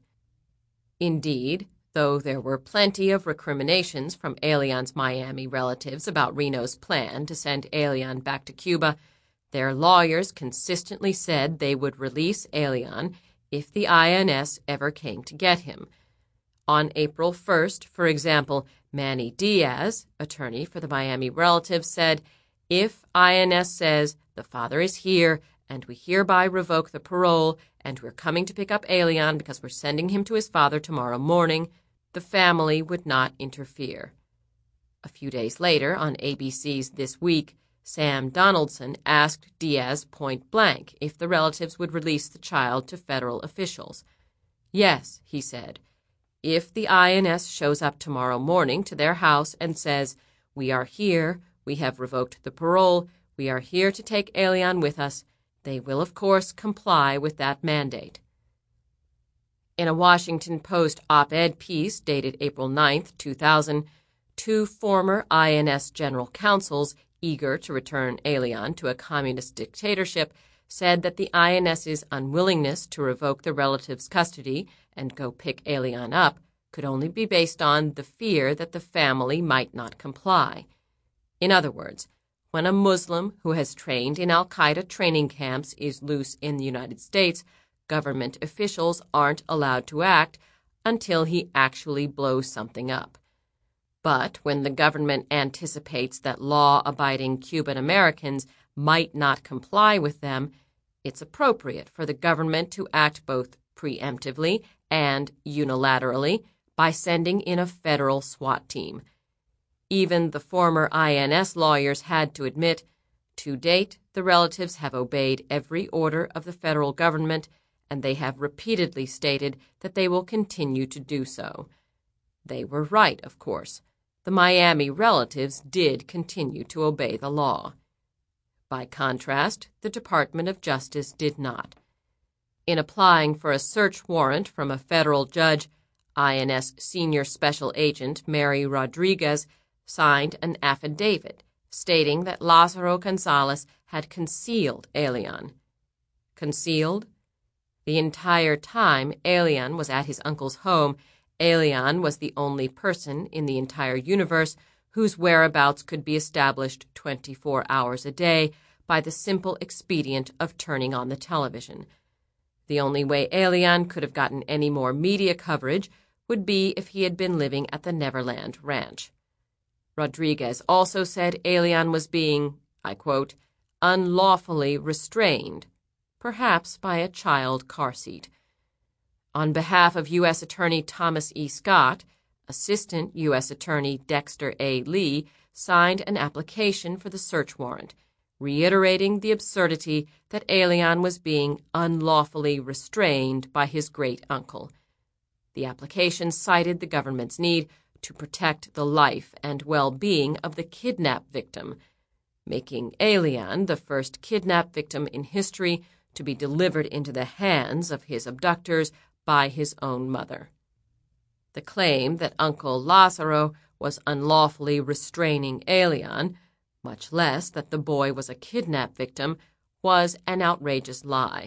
Indeed, though there were plenty of recriminations from Elian's Miami relatives about Reno's plan to send Elian back to Cuba, their lawyers consistently said they would release Elian if the INS ever came to get him. On April 1st, for example, Manny Diaz, attorney for the Miami relatives, said, "If INS says the father is here and we hereby revoke the parole and we're coming to pick up Elian because we're sending him to his father tomorrow morning, the family would not interfere." A few days later, on ABC's This Week, Sam Donaldson asked Diaz point blank if the relatives would release the child to federal officials. "Yes," he said, "if the INS shows up tomorrow morning to their house and says, 'We are here, we have revoked the parole, we are here to take Elian with us,' they will of course comply with that mandate." In a Washington Post op-ed piece dated April 9, 2000, two former INS general counsels eager to return Elian to a communist dictatorship said that the INS's unwillingness to revoke the relative's custody and go pick Elian up could only be based on the fear that the family might not comply. In other words, when a Muslim who has trained in al-Qaeda training camps is loose in the United States, government officials aren't allowed to act until he actually blows something up. But when the government anticipates that law-abiding Cuban Americans might not comply with them, it's appropriate for the government to act both preemptively and unilaterally by sending in a federal SWAT team. Even the former INS lawyers had to admit, to date, the relatives have obeyed every order of the federal government, and they have repeatedly stated that they will continue to do so. They were right, of course. The Miami relatives did continue to obey the law. By contrast, the Department of Justice did not. In applying for a search warrant from a federal judge, INS Senior Special Agent Mary Rodriguez signed an affidavit stating that Lazaro Gonzalez had concealed Elian. Concealed? The entire time Elian was at his uncle's home, Elian was the only person in the entire universe whose whereabouts could be established 24 hours a day by the simple expedient of turning on the television. The only way Elian could have gotten any more media coverage would be if he had been living at the Neverland Ranch. Rodriguez also said Elian was being, I quote, unlawfully restrained, perhaps by a child car seat. On behalf of U.S. Attorney Thomas E. Scott, Assistant U.S. Attorney Dexter A. Lee signed an application for the search warrant, reiterating the absurdity that Elian was being unlawfully restrained by his great-uncle. The application cited the government's need to protect the life and well-being of the kidnap victim, making Elian the first kidnap victim in history to be delivered into the hands of his abductors by his own mother. The claim that Uncle Lazaro was unlawfully restraining Elian, much less that the boy was a kidnap victim, was an outrageous lie.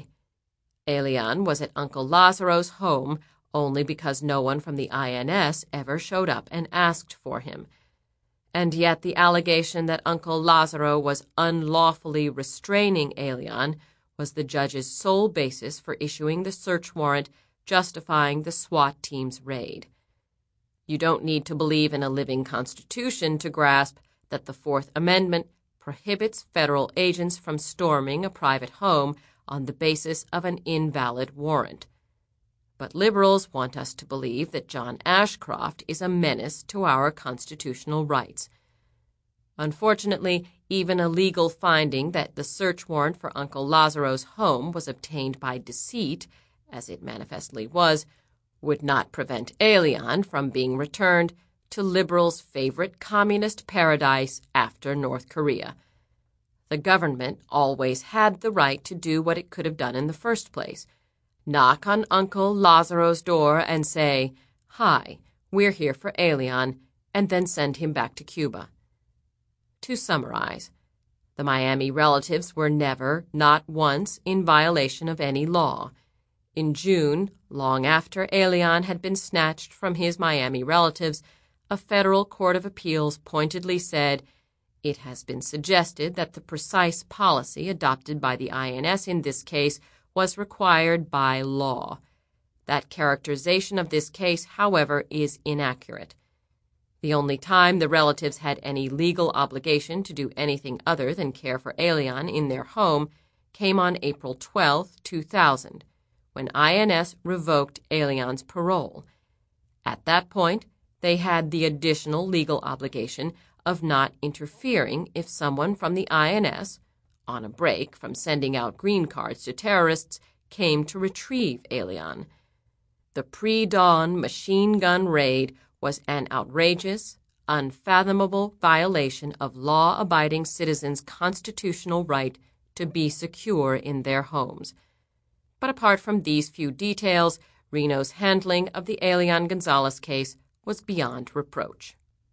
Elian was at Uncle Lazaro's home only because no one from the INS ever showed up and asked for him. And yet the allegation that Uncle Lazaro was unlawfully restraining Elian was the judge's sole basis for issuing the search warrant justifying the SWAT team's raid. You don't need to believe in a living constitution to grasp that the Fourth Amendment prohibits federal agents from storming a private home on the basis of an invalid warrant. But liberals want us to believe that John Ashcroft is a menace to our constitutional rights. Unfortunately, even a legal finding that the search warrant for Uncle Lazaro's home was obtained by deceit, as it manifestly was, would not prevent Elian from being returned to liberals' favorite communist paradise after North Korea. The government always had the right to do what it could have done in the first place: knock on Uncle Lazaro's door and say, "Hi, we're here for Elian," and then send him back to Cuba. To summarize, the Miami relatives were never, not once, in violation of any law. In June, long after Elian had been snatched from his Miami relatives, a federal court of appeals pointedly said, "It has been suggested that the precise policy adopted by the INS in this case was required by law. That characterization of this case, however, is inaccurate. The only time the relatives had any legal obligation to do anything other than care for Elian in their home came on April 12, 2000, when INS revoked Elian's parole. At that point, they had the additional legal obligation of not interfering if someone from the INS, on a break from sending out green cards to terrorists, came to retrieve Elian. The pre-dawn machine gun raid was an outrageous, unfathomable violation of law-abiding citizens' constitutional right to be secure in their homes. But apart from these few details, Reno's handling of the Elian Gonzalez case was beyond reproach.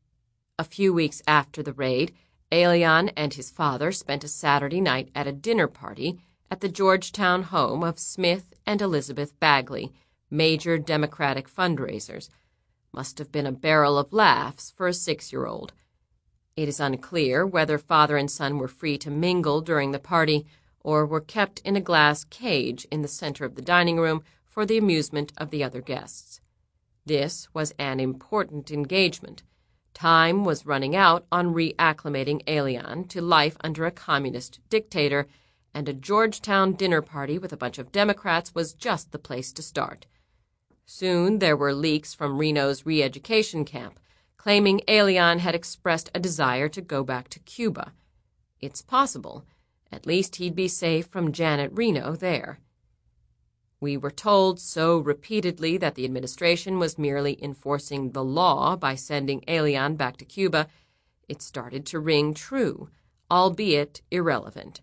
A few weeks after the raid, Elian and his father spent a Saturday night at a dinner party at the Georgetown home of Smith and Elizabeth Bagley, major Democratic fundraisers. Must have been a barrel of laughs for a 6-year-old. It is unclear whether father and son were free to mingle during the party or were kept in a glass cage in the center of the dining room for the amusement of the other guests. This was an important engagement. Time was running out on reacclimating Elian to life under a communist dictator, and a Georgetown dinner party with a bunch of Democrats was just the place to start. Soon there were leaks from Reno's re-education camp, claiming Elian had expressed a desire to go back to Cuba. It's possible. At least he'd be safe from Janet Reno there. We were told so repeatedly that the administration was merely enforcing the law by sending Elian back to Cuba, it started to ring true, albeit irrelevant.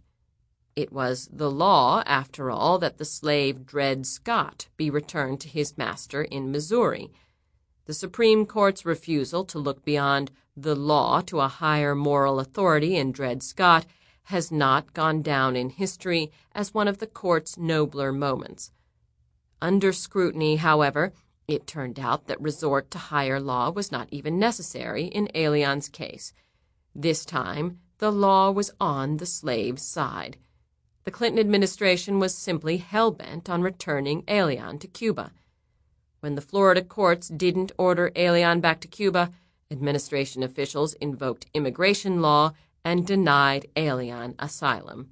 It was the law, after all, that the slave Dred Scott be returned to his master in Missouri. The Supreme Court's refusal to look beyond the law to a higher moral authority in Dred Scott has not gone down in history as one of the court's nobler moments. Under scrutiny, however, it turned out that resort to higher law was not even necessary in Elian's case. This time, the law was on the slave's side. The Clinton administration was simply hell-bent on returning Elian to Cuba. When the Florida courts didn't order Elian back to Cuba, administration officials invoked immigration law and denied Elian asylum.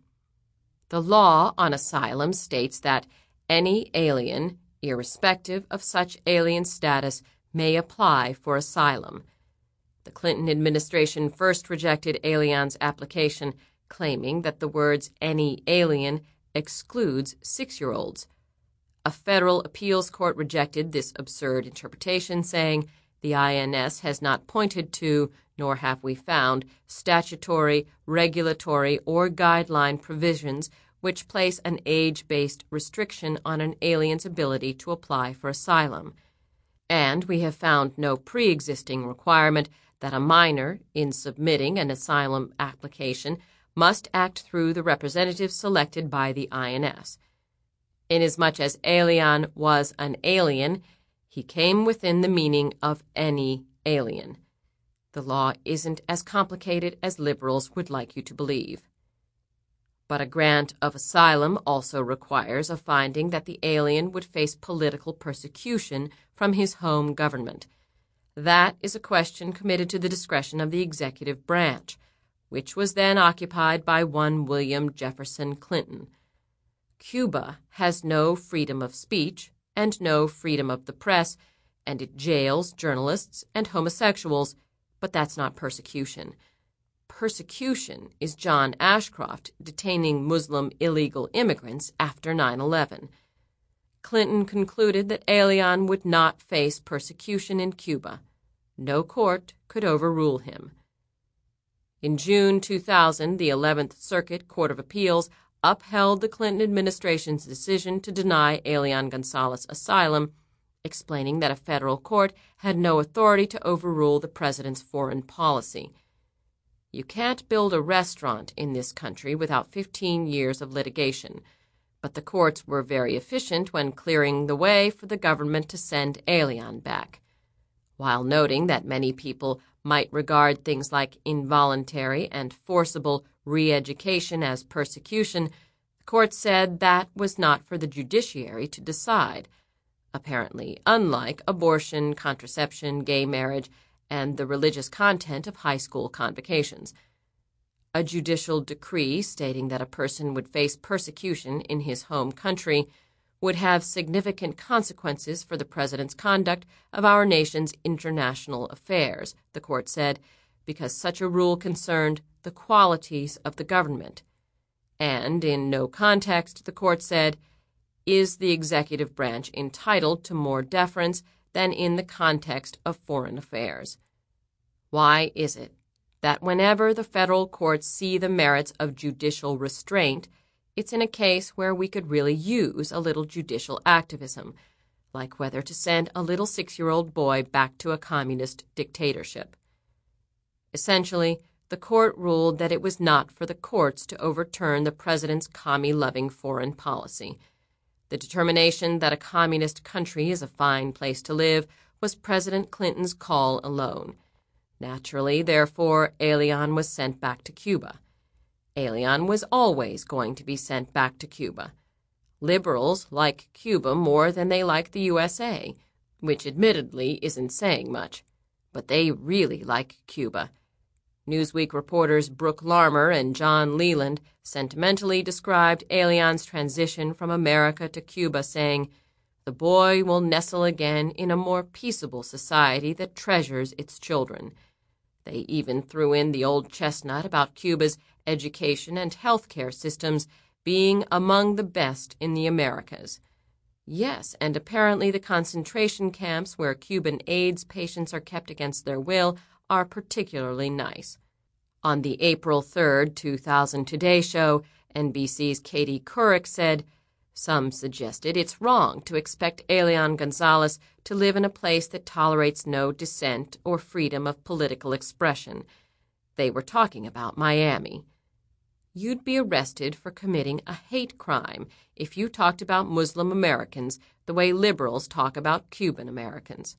The law on asylum states that any alien, irrespective of such alien status, may apply for asylum. The Clinton administration first rejected Elian's application, claiming that the words "any alien" excludes 6-year-olds. A federal appeals court rejected this absurd interpretation, saying, "The INS has not pointed to, nor have we found, statutory, regulatory, or guideline provisions which place an age-based restriction on an alien's ability to apply for asylum. And we have found no pre-existing requirement that a minor, in submitting an asylum application, must act through the representative selected by the INS. Inasmuch as Elian was an alien, he came within the meaning of any alien. The law isn't as complicated as liberals would like you to believe. But a grant of asylum also requires a finding that the alien would face political persecution from his home government. That is a question committed to the discretion of the executive branch, which was then occupied by one William Jefferson Clinton. Cuba has no freedom of speech and no freedom of the press, and it jails journalists and homosexuals, but that's not persecution. persecution is John Ashcroft detaining Muslim illegal immigrants after 9/11. Clinton concluded that Elian would not face persecution in Cuba. No court could overrule him. In June 2000, the 11th Circuit Court of Appeals upheld the Clinton administration's decision to deny Elian Gonzalez asylum, explaining that a federal court had no authority to overrule the president's foreign policy. You can't build a restaurant in this country without 15 years of litigation, but the courts were very efficient when clearing the way for the government to send Elian back. While noting that many people might regard things like involuntary and forcible re-education as persecution, the court said that was not for the judiciary to decide, apparently unlike abortion, contraception, gay marriage, and the religious content of high school convocations. A judicial decree stating that a person would face persecution in his home country would have significant consequences for the president's conduct of our nation's international affairs, the court said, because such a rule concerned the qualities of the government. And in no context, the court said, is the executive branch entitled to more deference than in the context of foreign affairs. Why is it that whenever the federal courts see the merits of judicial restraint, it's in a case where we could really use a little judicial activism, like whether to send a little 6-year-old boy back to a communist dictatorship? Essentially, the court ruled that it was not for the courts to overturn the president's commie-loving foreign policy. The determination that a communist country is a fine place to live was President Clinton's call alone. Naturally, therefore, Elian was sent back to Cuba. Elian was always going to be sent back to Cuba. Liberals like Cuba more than they like the USA, which admittedly isn't saying much, but they really like Cuba. Newsweek reporters Brooke Larmer and John Leland sentimentally described Elian's transition from America to Cuba, saying, "The boy will nestle again in a more peaceable society that treasures its children." They even threw in the old chestnut about Cuba's education and health care systems being among the best in the Americas. Yes, and apparently the concentration camps where Cuban AIDS patients are kept against their will are particularly nice. On the April 3, 2000 Today show, NBC's Katie Couric said, "Some suggested it's wrong to expect Elian Gonzalez to live in a place that tolerates no dissent or freedom of political expression. They were talking about Miami. You'd be arrested for committing a hate crime if you talked about Muslim Americans the way liberals talk about Cuban Americans."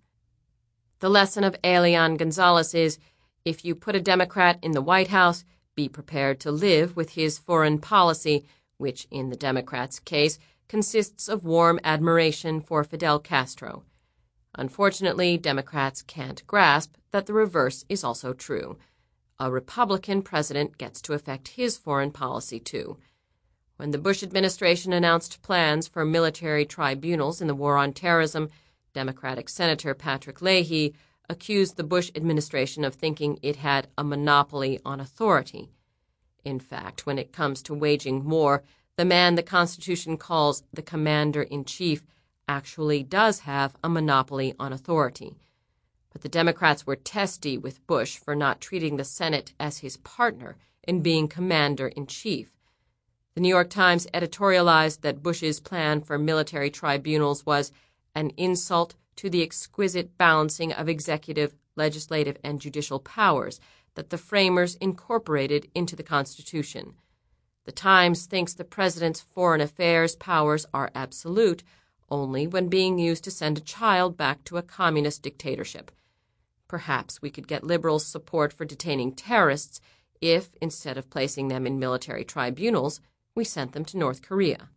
The lesson of Elian Gonzalez is, if you put a Democrat in the White House, be prepared to live with his foreign policy, which in the Democrats' case consists of warm admiration for Fidel Castro. Unfortunately, Democrats can't grasp that the reverse is also true. A Republican president gets to affect his foreign policy too. When the Bush administration announced plans for military tribunals in the war on terrorism, Democratic Senator Patrick Leahy accused the Bush administration of thinking it had a monopoly on authority. In fact, when it comes to waging war, the man the Constitution calls the commander-in-chief actually does have a monopoly on authority. But the Democrats were testy with Bush for not treating the Senate as his partner in being commander-in-chief. The New York Times editorialized that Bush's plan for military tribunals was an insult to the exquisite balancing of executive, legislative, and judicial powers that the framers incorporated into the Constitution. The Times thinks the president's foreign affairs powers are absolute only when being used to send a child back to a communist dictatorship. Perhaps we could get liberals' support for detaining terrorists if, instead of placing them in military tribunals, we sent them to North Korea.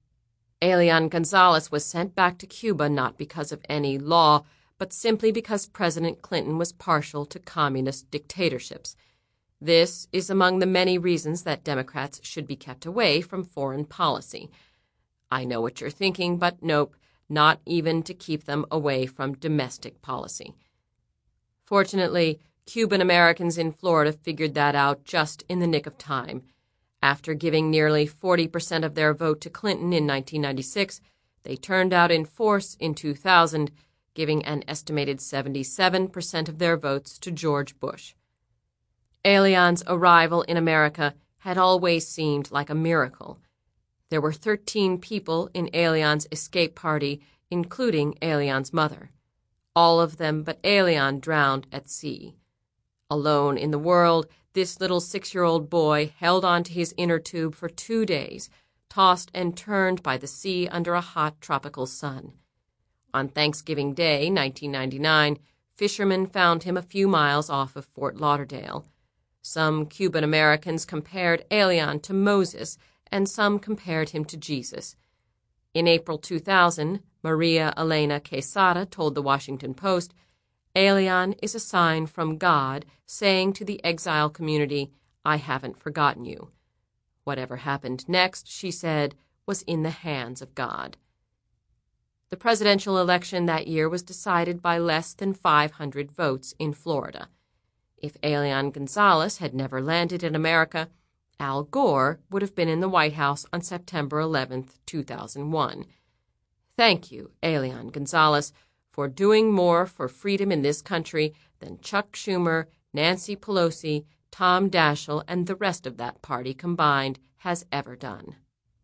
Elian Gonzalez was sent back to Cuba not because of any law, but simply because President Clinton was partial to communist dictatorships. This is among the many reasons that Democrats should be kept away from foreign policy. I know what you're thinking, but nope, not even to keep them away from domestic policy. Fortunately, Cuban Americans in Florida figured that out just in the nick of time. After giving nearly 40% of their vote to Clinton in 1996, they turned out in force in 2000, giving an estimated 77% of their votes to George Bush. Elian's arrival in America had always seemed like a miracle. There were 13 people in Elian's escape party, including Elian's mother. All of them but Elian drowned at sea. Alone in the world, this little 6-year-old boy held onto his inner tube for 2 days, tossed and turned by the sea under a hot tropical sun. On Thanksgiving Day, 1999, fishermen found him a few miles off of Fort Lauderdale. Some Cuban Americans compared Elian to Moses, and some compared him to Jesus. In April 2000, Maria Elena Quesada told the Washington Post, "Elian is a sign from God saying to the exile community, 'I haven't forgotten you.' Whatever happened next," she said, "was in the hands of God." The presidential election that year was decided by less than 500 votes in Florida. If Elian Gonzalez had never landed in America, Al Gore would have been in the White House on September 11, 2001. Thank you, Elian Gonzalez, for doing more for freedom in this country than Chuck Schumer, Nancy Pelosi, Tom Daschle, and the rest of that party combined has ever done.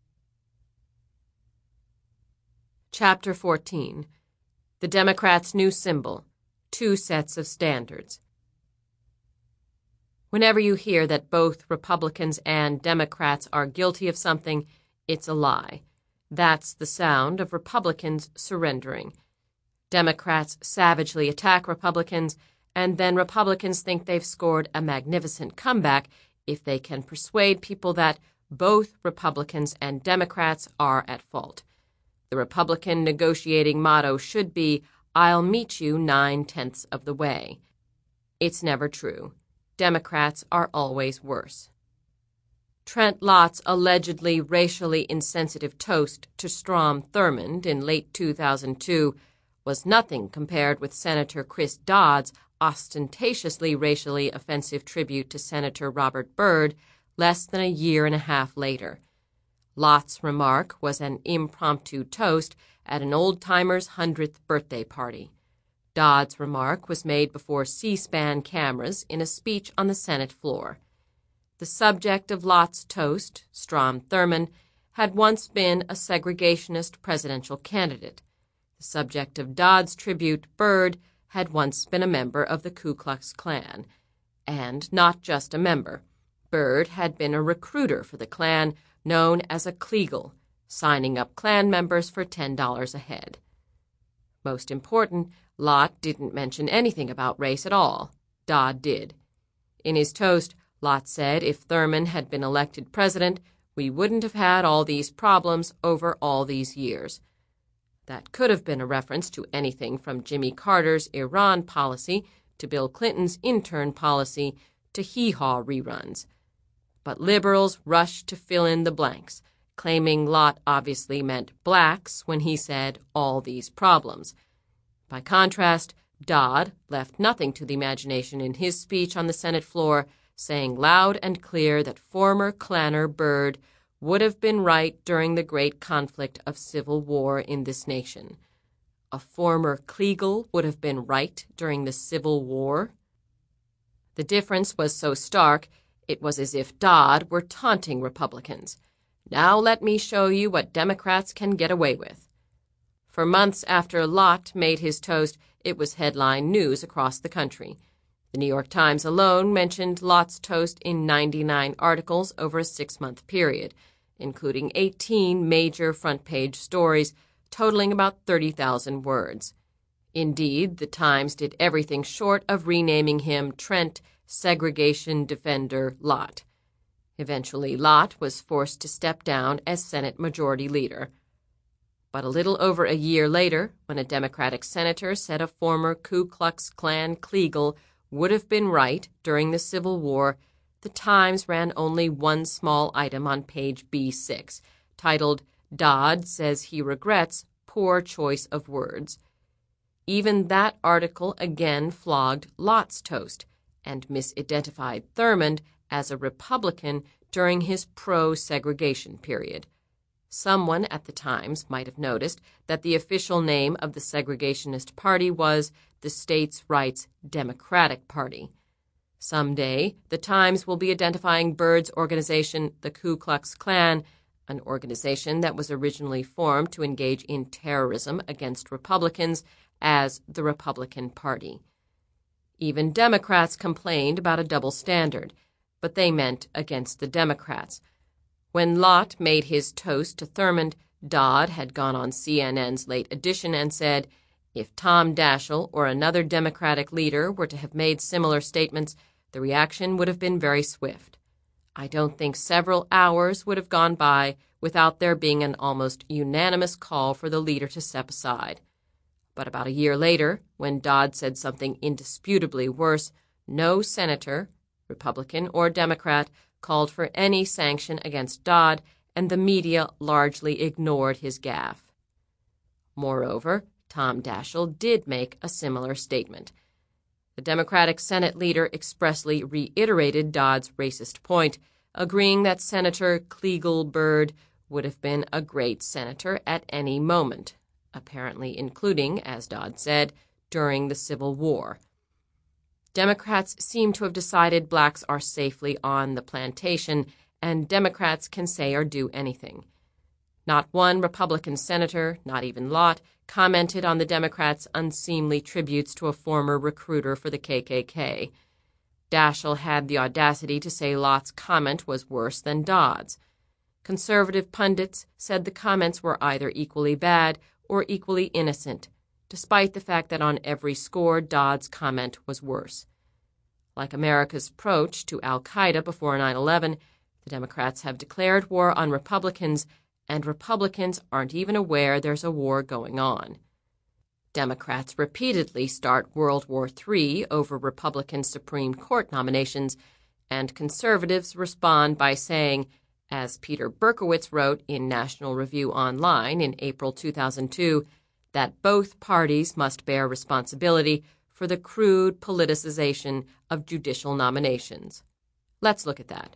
Chapter 14. The Democrats' New Symbol, Two Sets of Standards. Whenever you hear that both Republicans and Democrats are guilty of something, it's a lie. That's the sound of Republicans surrendering. Democrats savagely attack Republicans, and then Republicans think they've scored a magnificent comeback if they can persuade people that both Republicans and Democrats are at fault. The Republican negotiating motto should be, "I'll meet you 9/10 of the way." It's never true. Democrats are always worse. Trent Lott's allegedly racially insensitive toast to Strom Thurmond in late 2002 was nothing compared with Senator Chris Dodd's ostentatiously racially offensive tribute to Senator Robert Byrd less than a year and a half later. Lott's remark was an impromptu toast at an old-timer's 100th birthday party. Dodd's remark was made before C-SPAN cameras in a speech on the Senate floor. The subject of Lott's toast, Strom Thurmond, had once been a segregationist presidential candidate. The subject of Dodd's tribute, Byrd, had once been a member of the Ku Klux Klan. And not just a member. Byrd had been a recruiter for the Klan, known as a Kleagle, signing up Klan members for $10 a head. Most important, Lott didn't mention anything about race at all. Dodd did. In his toast, Lott said if Thurmond had been elected president, we wouldn't have had all these problems over all these years. That could have been a reference to anything from Jimmy Carter's Iran policy to Bill Clinton's intern policy to hee-haw reruns. But liberals rushed to fill in the blanks, claiming Lott obviously meant blacks when he said all these problems. By contrast, Dodd left nothing to the imagination in his speech on the Senate floor, saying loud and clear that former Klanner Byrd would have been right during the great conflict of civil war in this nation. A former Kleagle would have been right during the Civil War? The difference was so stark, it was as if Dodd were taunting Republicans. Now let me show you what Democrats can get away with. For months after Lott made his toast, it was headline news across the country. The New York Times alone mentioned Lott's toast in 99 articles over a 6-month period, including 18 major front-page stories totaling about 30,000 words. Indeed, the Times did everything short of renaming him Trent Segregation Defender Lott. Eventually, Lott was forced to step down as Senate Majority Leader. But a little over a year later, when a Democratic senator said a former Ku Klux Klan Kleagle would have been right during the Civil War, the Times ran only one small item on page B6, titled, "Dodd Says He Regrets Poor Choice of Words." Even that article again flogged Lott's toast, and misidentified Thurmond as a Republican during his pro-segregation period. Someone at the Times might have noticed that the official name of the segregationist party was the States' Rights Democratic Party. Someday, the Times will be identifying Byrd's organization, the Ku Klux Klan, an organization that was originally formed to engage in terrorism against Republicans, as the Republican Party. Even Democrats complained about a double standard, but they meant against the Democrats. When Lott made his toast to Thurmond, Dodd had gone on CNN's Late Edition and said, if Tom Daschle or another Democratic leader were to have made similar statements, the reaction would have been very swift. I don't think several hours would have gone by without there being an almost unanimous call for the leader to step aside. But about a year later, when Dodd said something indisputably worse, no senator, Republican or Democrat, called for any sanction against Dodd, and the media largely ignored his gaffe. Moreover, Tom Daschle did make a similar statement. The Democratic Senate leader expressly reiterated Dodd's racist point, agreeing that Senator Clegal Byrd would have been a great senator at any moment, apparently including, as Dodd said, during the Civil War. Democrats seem to have decided blacks are safely on the plantation, and Democrats can say or do anything. Not one Republican senator, not even Lott, commented on the Democrats' unseemly tributes to a former recruiter for the KKK. Daschle had the audacity to say Lott's comment was worse than Dodd's. Conservative pundits said the comments were either equally bad or equally innocent, despite the fact that on every score Dodd's comment was worse. Like America's approach to al-Qaeda before 9/11, the Democrats have declared war on Republicans, and Republicans aren't even aware there's a war going on. Democrats repeatedly start World War III over Republican Supreme Court nominations, and conservatives respond by saying, as Peter Berkowitz wrote in National Review Online in April 2002, that both parties must bear responsibility for the crude politicization of judicial nominations. Let's look at that.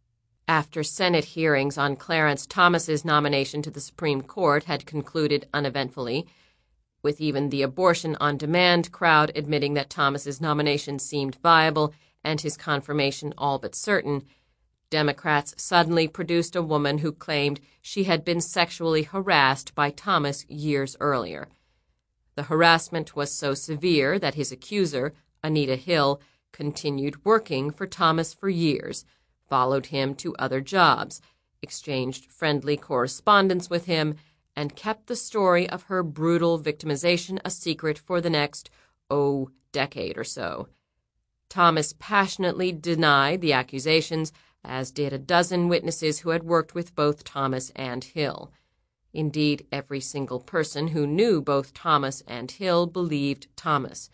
After Senate hearings on Clarence Thomas's nomination to the Supreme Court had concluded uneventfully, with even the abortion on demand crowd admitting that Thomas's nomination seemed viable and his confirmation all but certain, Democrats suddenly produced a woman who claimed she had been sexually harassed by Thomas years earlier. The harassment was so severe that his accuser, Anita Hill, continued working for Thomas for years, followed him to other jobs, exchanged friendly correspondence with him, and kept the story of her brutal victimization a secret for the next, decade or so. Thomas passionately denied the accusations, as did a dozen witnesses who had worked with both Thomas and Hill. Indeed, every single person who knew both Thomas and Hill believed Thomas.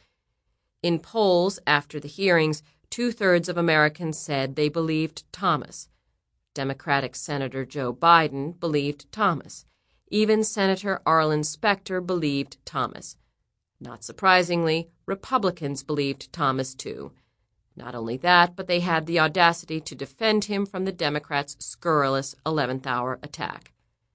In polls after the hearings, 2/3 of Americans said they believed Thomas. Democratic Senator Joe Biden believed Thomas. Even Senator Arlen Specter believed Thomas. Not surprisingly, Republicans believed Thomas too. Not only that, but they had the audacity to defend him from the Democrats' scurrilous 11th-hour attack.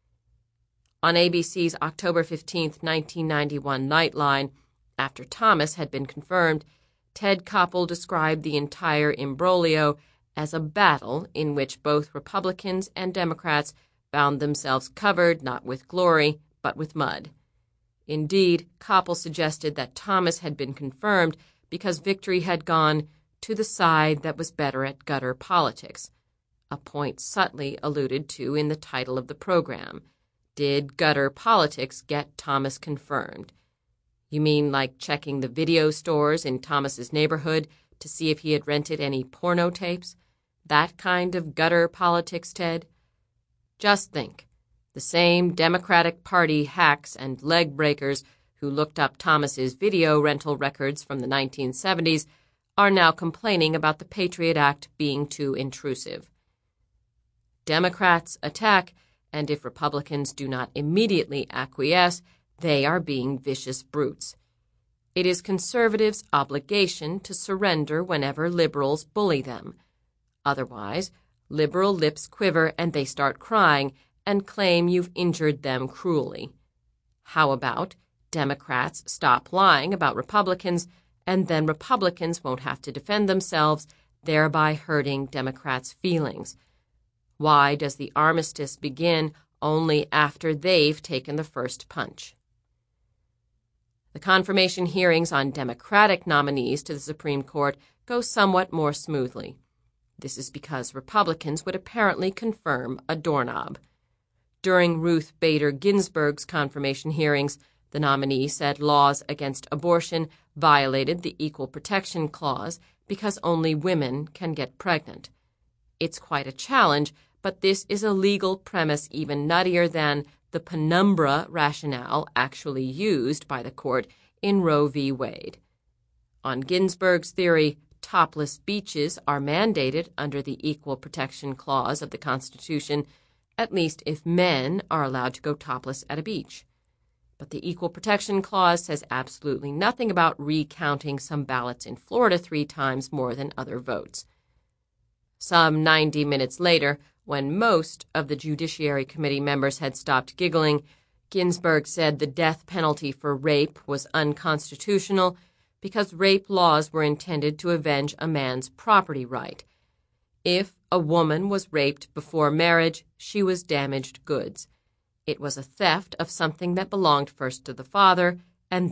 On ABC's October 15, 1991 Nightline, after Thomas had been confirmed, Ted Koppel described the entire imbroglio as a battle in which both Republicans and Democrats found themselves covered not with glory, but with mud. Indeed, Koppel suggested that Thomas had been confirmed because victory had gone to the side that was better at gutter politics, a point subtly alluded to in the title of the program. Did gutter politics get Thomas confirmed? You mean like checking the video stores in Thomas's neighborhood to see if he had rented any porno tapes? That kind of gutter politics, Ted? Just think, the same Democratic Party hacks and leg breakers who looked up Thomas's video rental records from the 1970s are now complaining about the Patriot Act being too intrusive. Democrats attack, and if Republicans do not immediately acquiesce, they are being vicious brutes. It is conservatives' obligation to surrender whenever liberals bully them. Otherwise, liberal lips quiver and they start crying and claim you've injured them cruelly. How about Democrats stop lying about Republicans, and then Republicans won't have to defend themselves, thereby hurting Democrats' feelings? Why does the armistice begin only after they've taken the first punch? The confirmation hearings on Democratic nominees to the Supreme Court go somewhat more smoothly. This is because Republicans would apparently confirm a doorknob. During Ruth Bader Ginsburg's confirmation hearings, the nominee said laws against abortion violated the Equal Protection Clause because only women can get pregnant. It's quite a challenge, but this is a legal premise even nuttier than the penumbra rationale actually used by the court in Roe v. Wade. On Ginsburg's theory, topless beaches are mandated under the Equal Protection Clause of the Constitution, at least if men are allowed to go topless at a beach. But the Equal Protection Clause says absolutely nothing about recounting some ballots in Florida 3 times more than other votes. Some 90 minutes later, when most of the Judiciary Committee members had stopped giggling, Ginsburg said the death penalty for rape was unconstitutional because rape laws were intended to avenge a man's property right. If a woman was raped before marriage, she was damaged goods. It was a theft of something that belonged first to the father